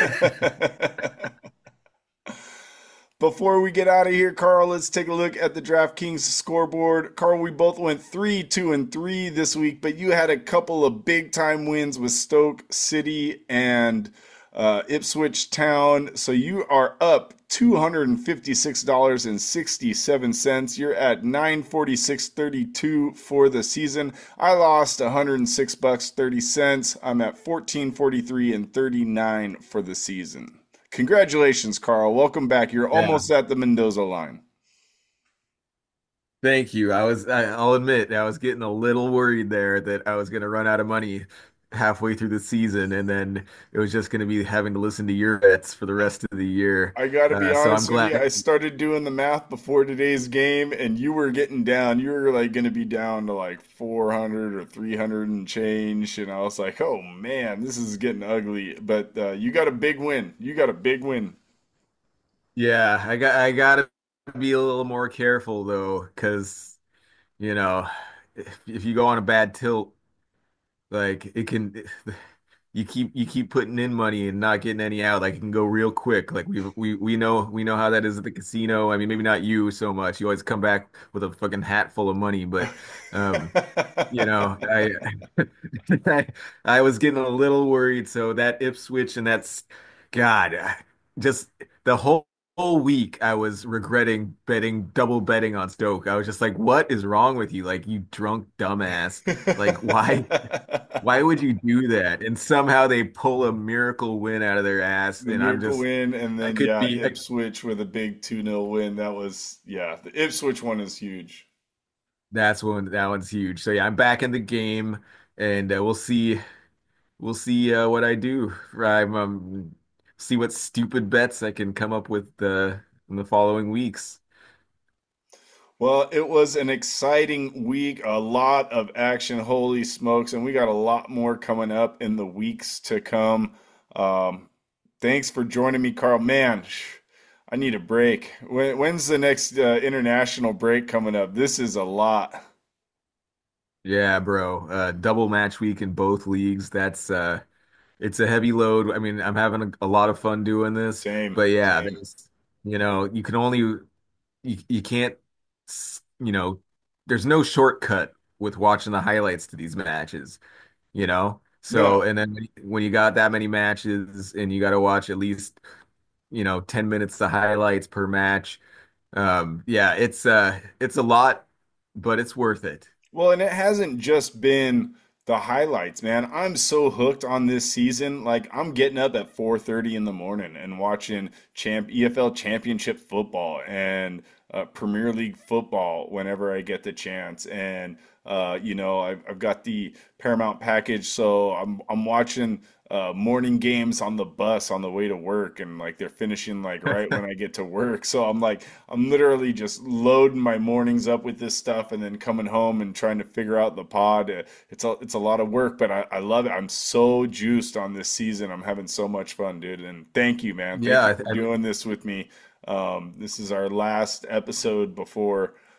Before we get out of here, Carl, let's take a look at the DraftKings scoreboard. Carl, we both went 3-2-3 this week, but you had a couple of big time wins with Stoke City and Ipswich Town. So you are up $256.67. You're at 946.32 for the season. I lost 106 bucks 30 cents. I'm at 1443 and 39 for the season. Congratulations, Carl. Welcome back. You're Yeah. almost at the Mendoza line. Thank you. I'll admit, I was getting a little worried there that I was going to run out of money halfway through the season, and then it was just going to be having to listen to your bets for the rest of the year. I got to be So I'm honest with you. glad. I started doing the math before today's game, and you were getting down. You were like going to be down to like 400 or 300 and change. And I was like, oh man, this is getting ugly. But you got a big win. You got a big win. Yeah, I got to be a little more careful though, because you know, if you go on a bad tilt, like it can. You keep putting in money and not getting any out. Like it can go real quick. Like we know how that is at the casino. I mean, maybe not you so much. You always come back with a fucking hat full of money, but um, I I was getting a little worried. So that Ipswich and that's God, just the whole week I was regretting double betting on Stoke. I was just like, what is wrong with you? Like you drunk dumbass. Like why? Why would you do that? And somehow they pull a miracle win out of their ass. The And miracle win, and I then could yeah, be, Ipswich with a big 2-0 win. That was yeah, the Ipswich one is huge. that one's huge. So yeah, I'm back in the game and we'll see what I do. See what stupid bets I can come up with in the following weeks. Well, it was an exciting week, a lot of action, holy smokes, and we got a lot more coming up in the weeks to come. Um, Thanks for joining me, Carl. Man, I need a break. When's the next international break coming up? This is a lot. Yeah, bro. Double match week in both leagues. That's it's a heavy load. I mean, I'm having a lot of fun doing this, Same, but yeah, same. you can only you can't there's no shortcut with watching the highlights to these matches, you know? So, No. and then when you got that many matches and you got to watch at least, 10 minutes of highlights per match, yeah, it's a lot, but it's worth it. Well, and it hasn't just been the highlights, man. I'm so hooked on this season. Like I'm getting up at 4:30 in the morning and watching EFL Championship football and Premier League football whenever I get the chance. And I've got the Paramount package, so I'm watching morning games on the bus on the way to work, and like they're finishing like right when I get to work. So I'm literally just loading my mornings up with this stuff, and then coming home and trying to figure out the pod. It's a lot of work, but I love it. I'm so juiced on this season. I'm having so much fun, dude. And thank you, man. Thank Yeah, you for doing this with me. This is our last episode before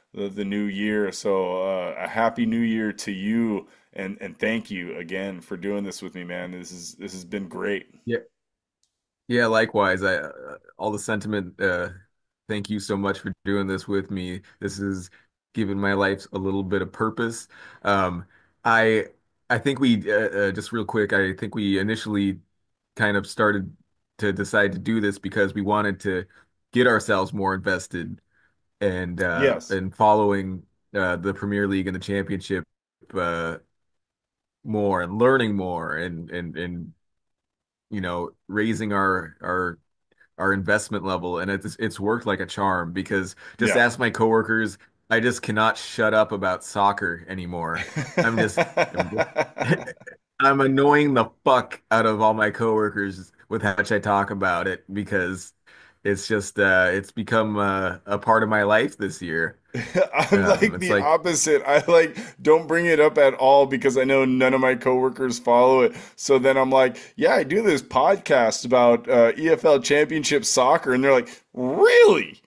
the new year. So a happy new year to you, and thank you again for doing this with me, man. This has been great. Yeah. Yeah, likewise. I all the sentiment. Thank you so much for doing this with me. This has given my life a little bit of purpose. Um, I I think we just real quick. I think we initially kind of started to decide to do this because we wanted to get ourselves more invested Yes. and following the Premier League and the Championship uh, more and learning more and raising our investment level, and it's worked like a charm because just Yeah. ask my coworkers, I just cannot shut up about soccer anymore. I'm just I'm just I'm annoying the fuck out of all my coworkers with how much I talk about it because it's become a part of my life this year. I'm like It's the like opposite. I like don't bring it up at all because I know none of my coworkers follow it. So then I'm like, yeah, I do this podcast about EFL Championship soccer, and they're like, really?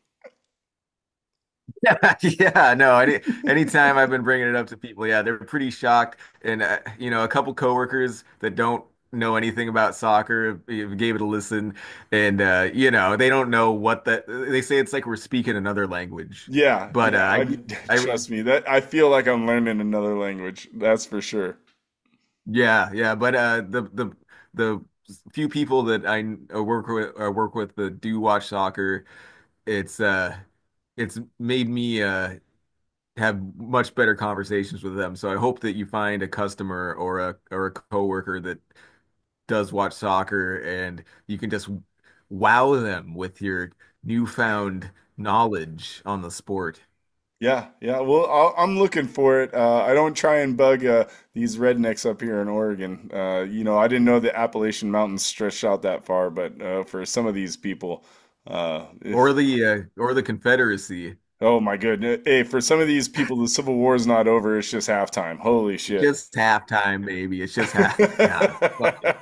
yeah, no, anytime I've been bringing it up to people, yeah, they're pretty shocked. And, a couple coworkers that don't know anything about soccer gave it a listen. And, they don't know they say it's like we're speaking another language. Yeah, But, yeah. I, Trust me, that I feel like I'm learning another language. That's for sure. yeah, yeah. But, the few people that work with that do watch soccer, it's, it's made me, have much better conversations with them. So I hope that you find a customer or a coworker that does watch soccer and you can just wow them with your newfound knowledge on the sport. Yeah, yeah. Well, I'm looking for it. I don't try and bug these rednecks up here in Oregon. I didn't know the Appalachian Mountains stretched out that far, but for some of these people, Or the Confederacy. oh my goodness. Hey, for some of these people, the Civil War is not over. It's just halftime. Holy shit. Just halftime, baby. It's just half. God, fuck it.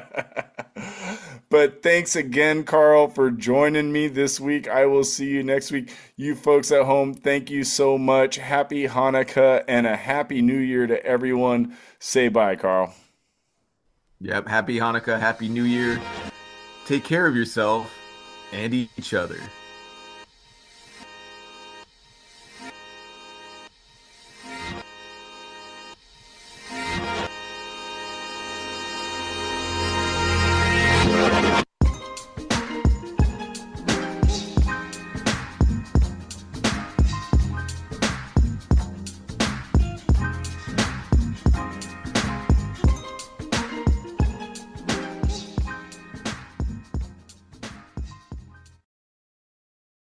But thanks again, Carl, for joining me this week. I will see you next week. You folks at home, thank you so much. Happy Hanukkah and a happy new year to everyone. Say bye, Carl. Yep. Happy Hanukkah. Happy New Year. Take care of yourself and each other.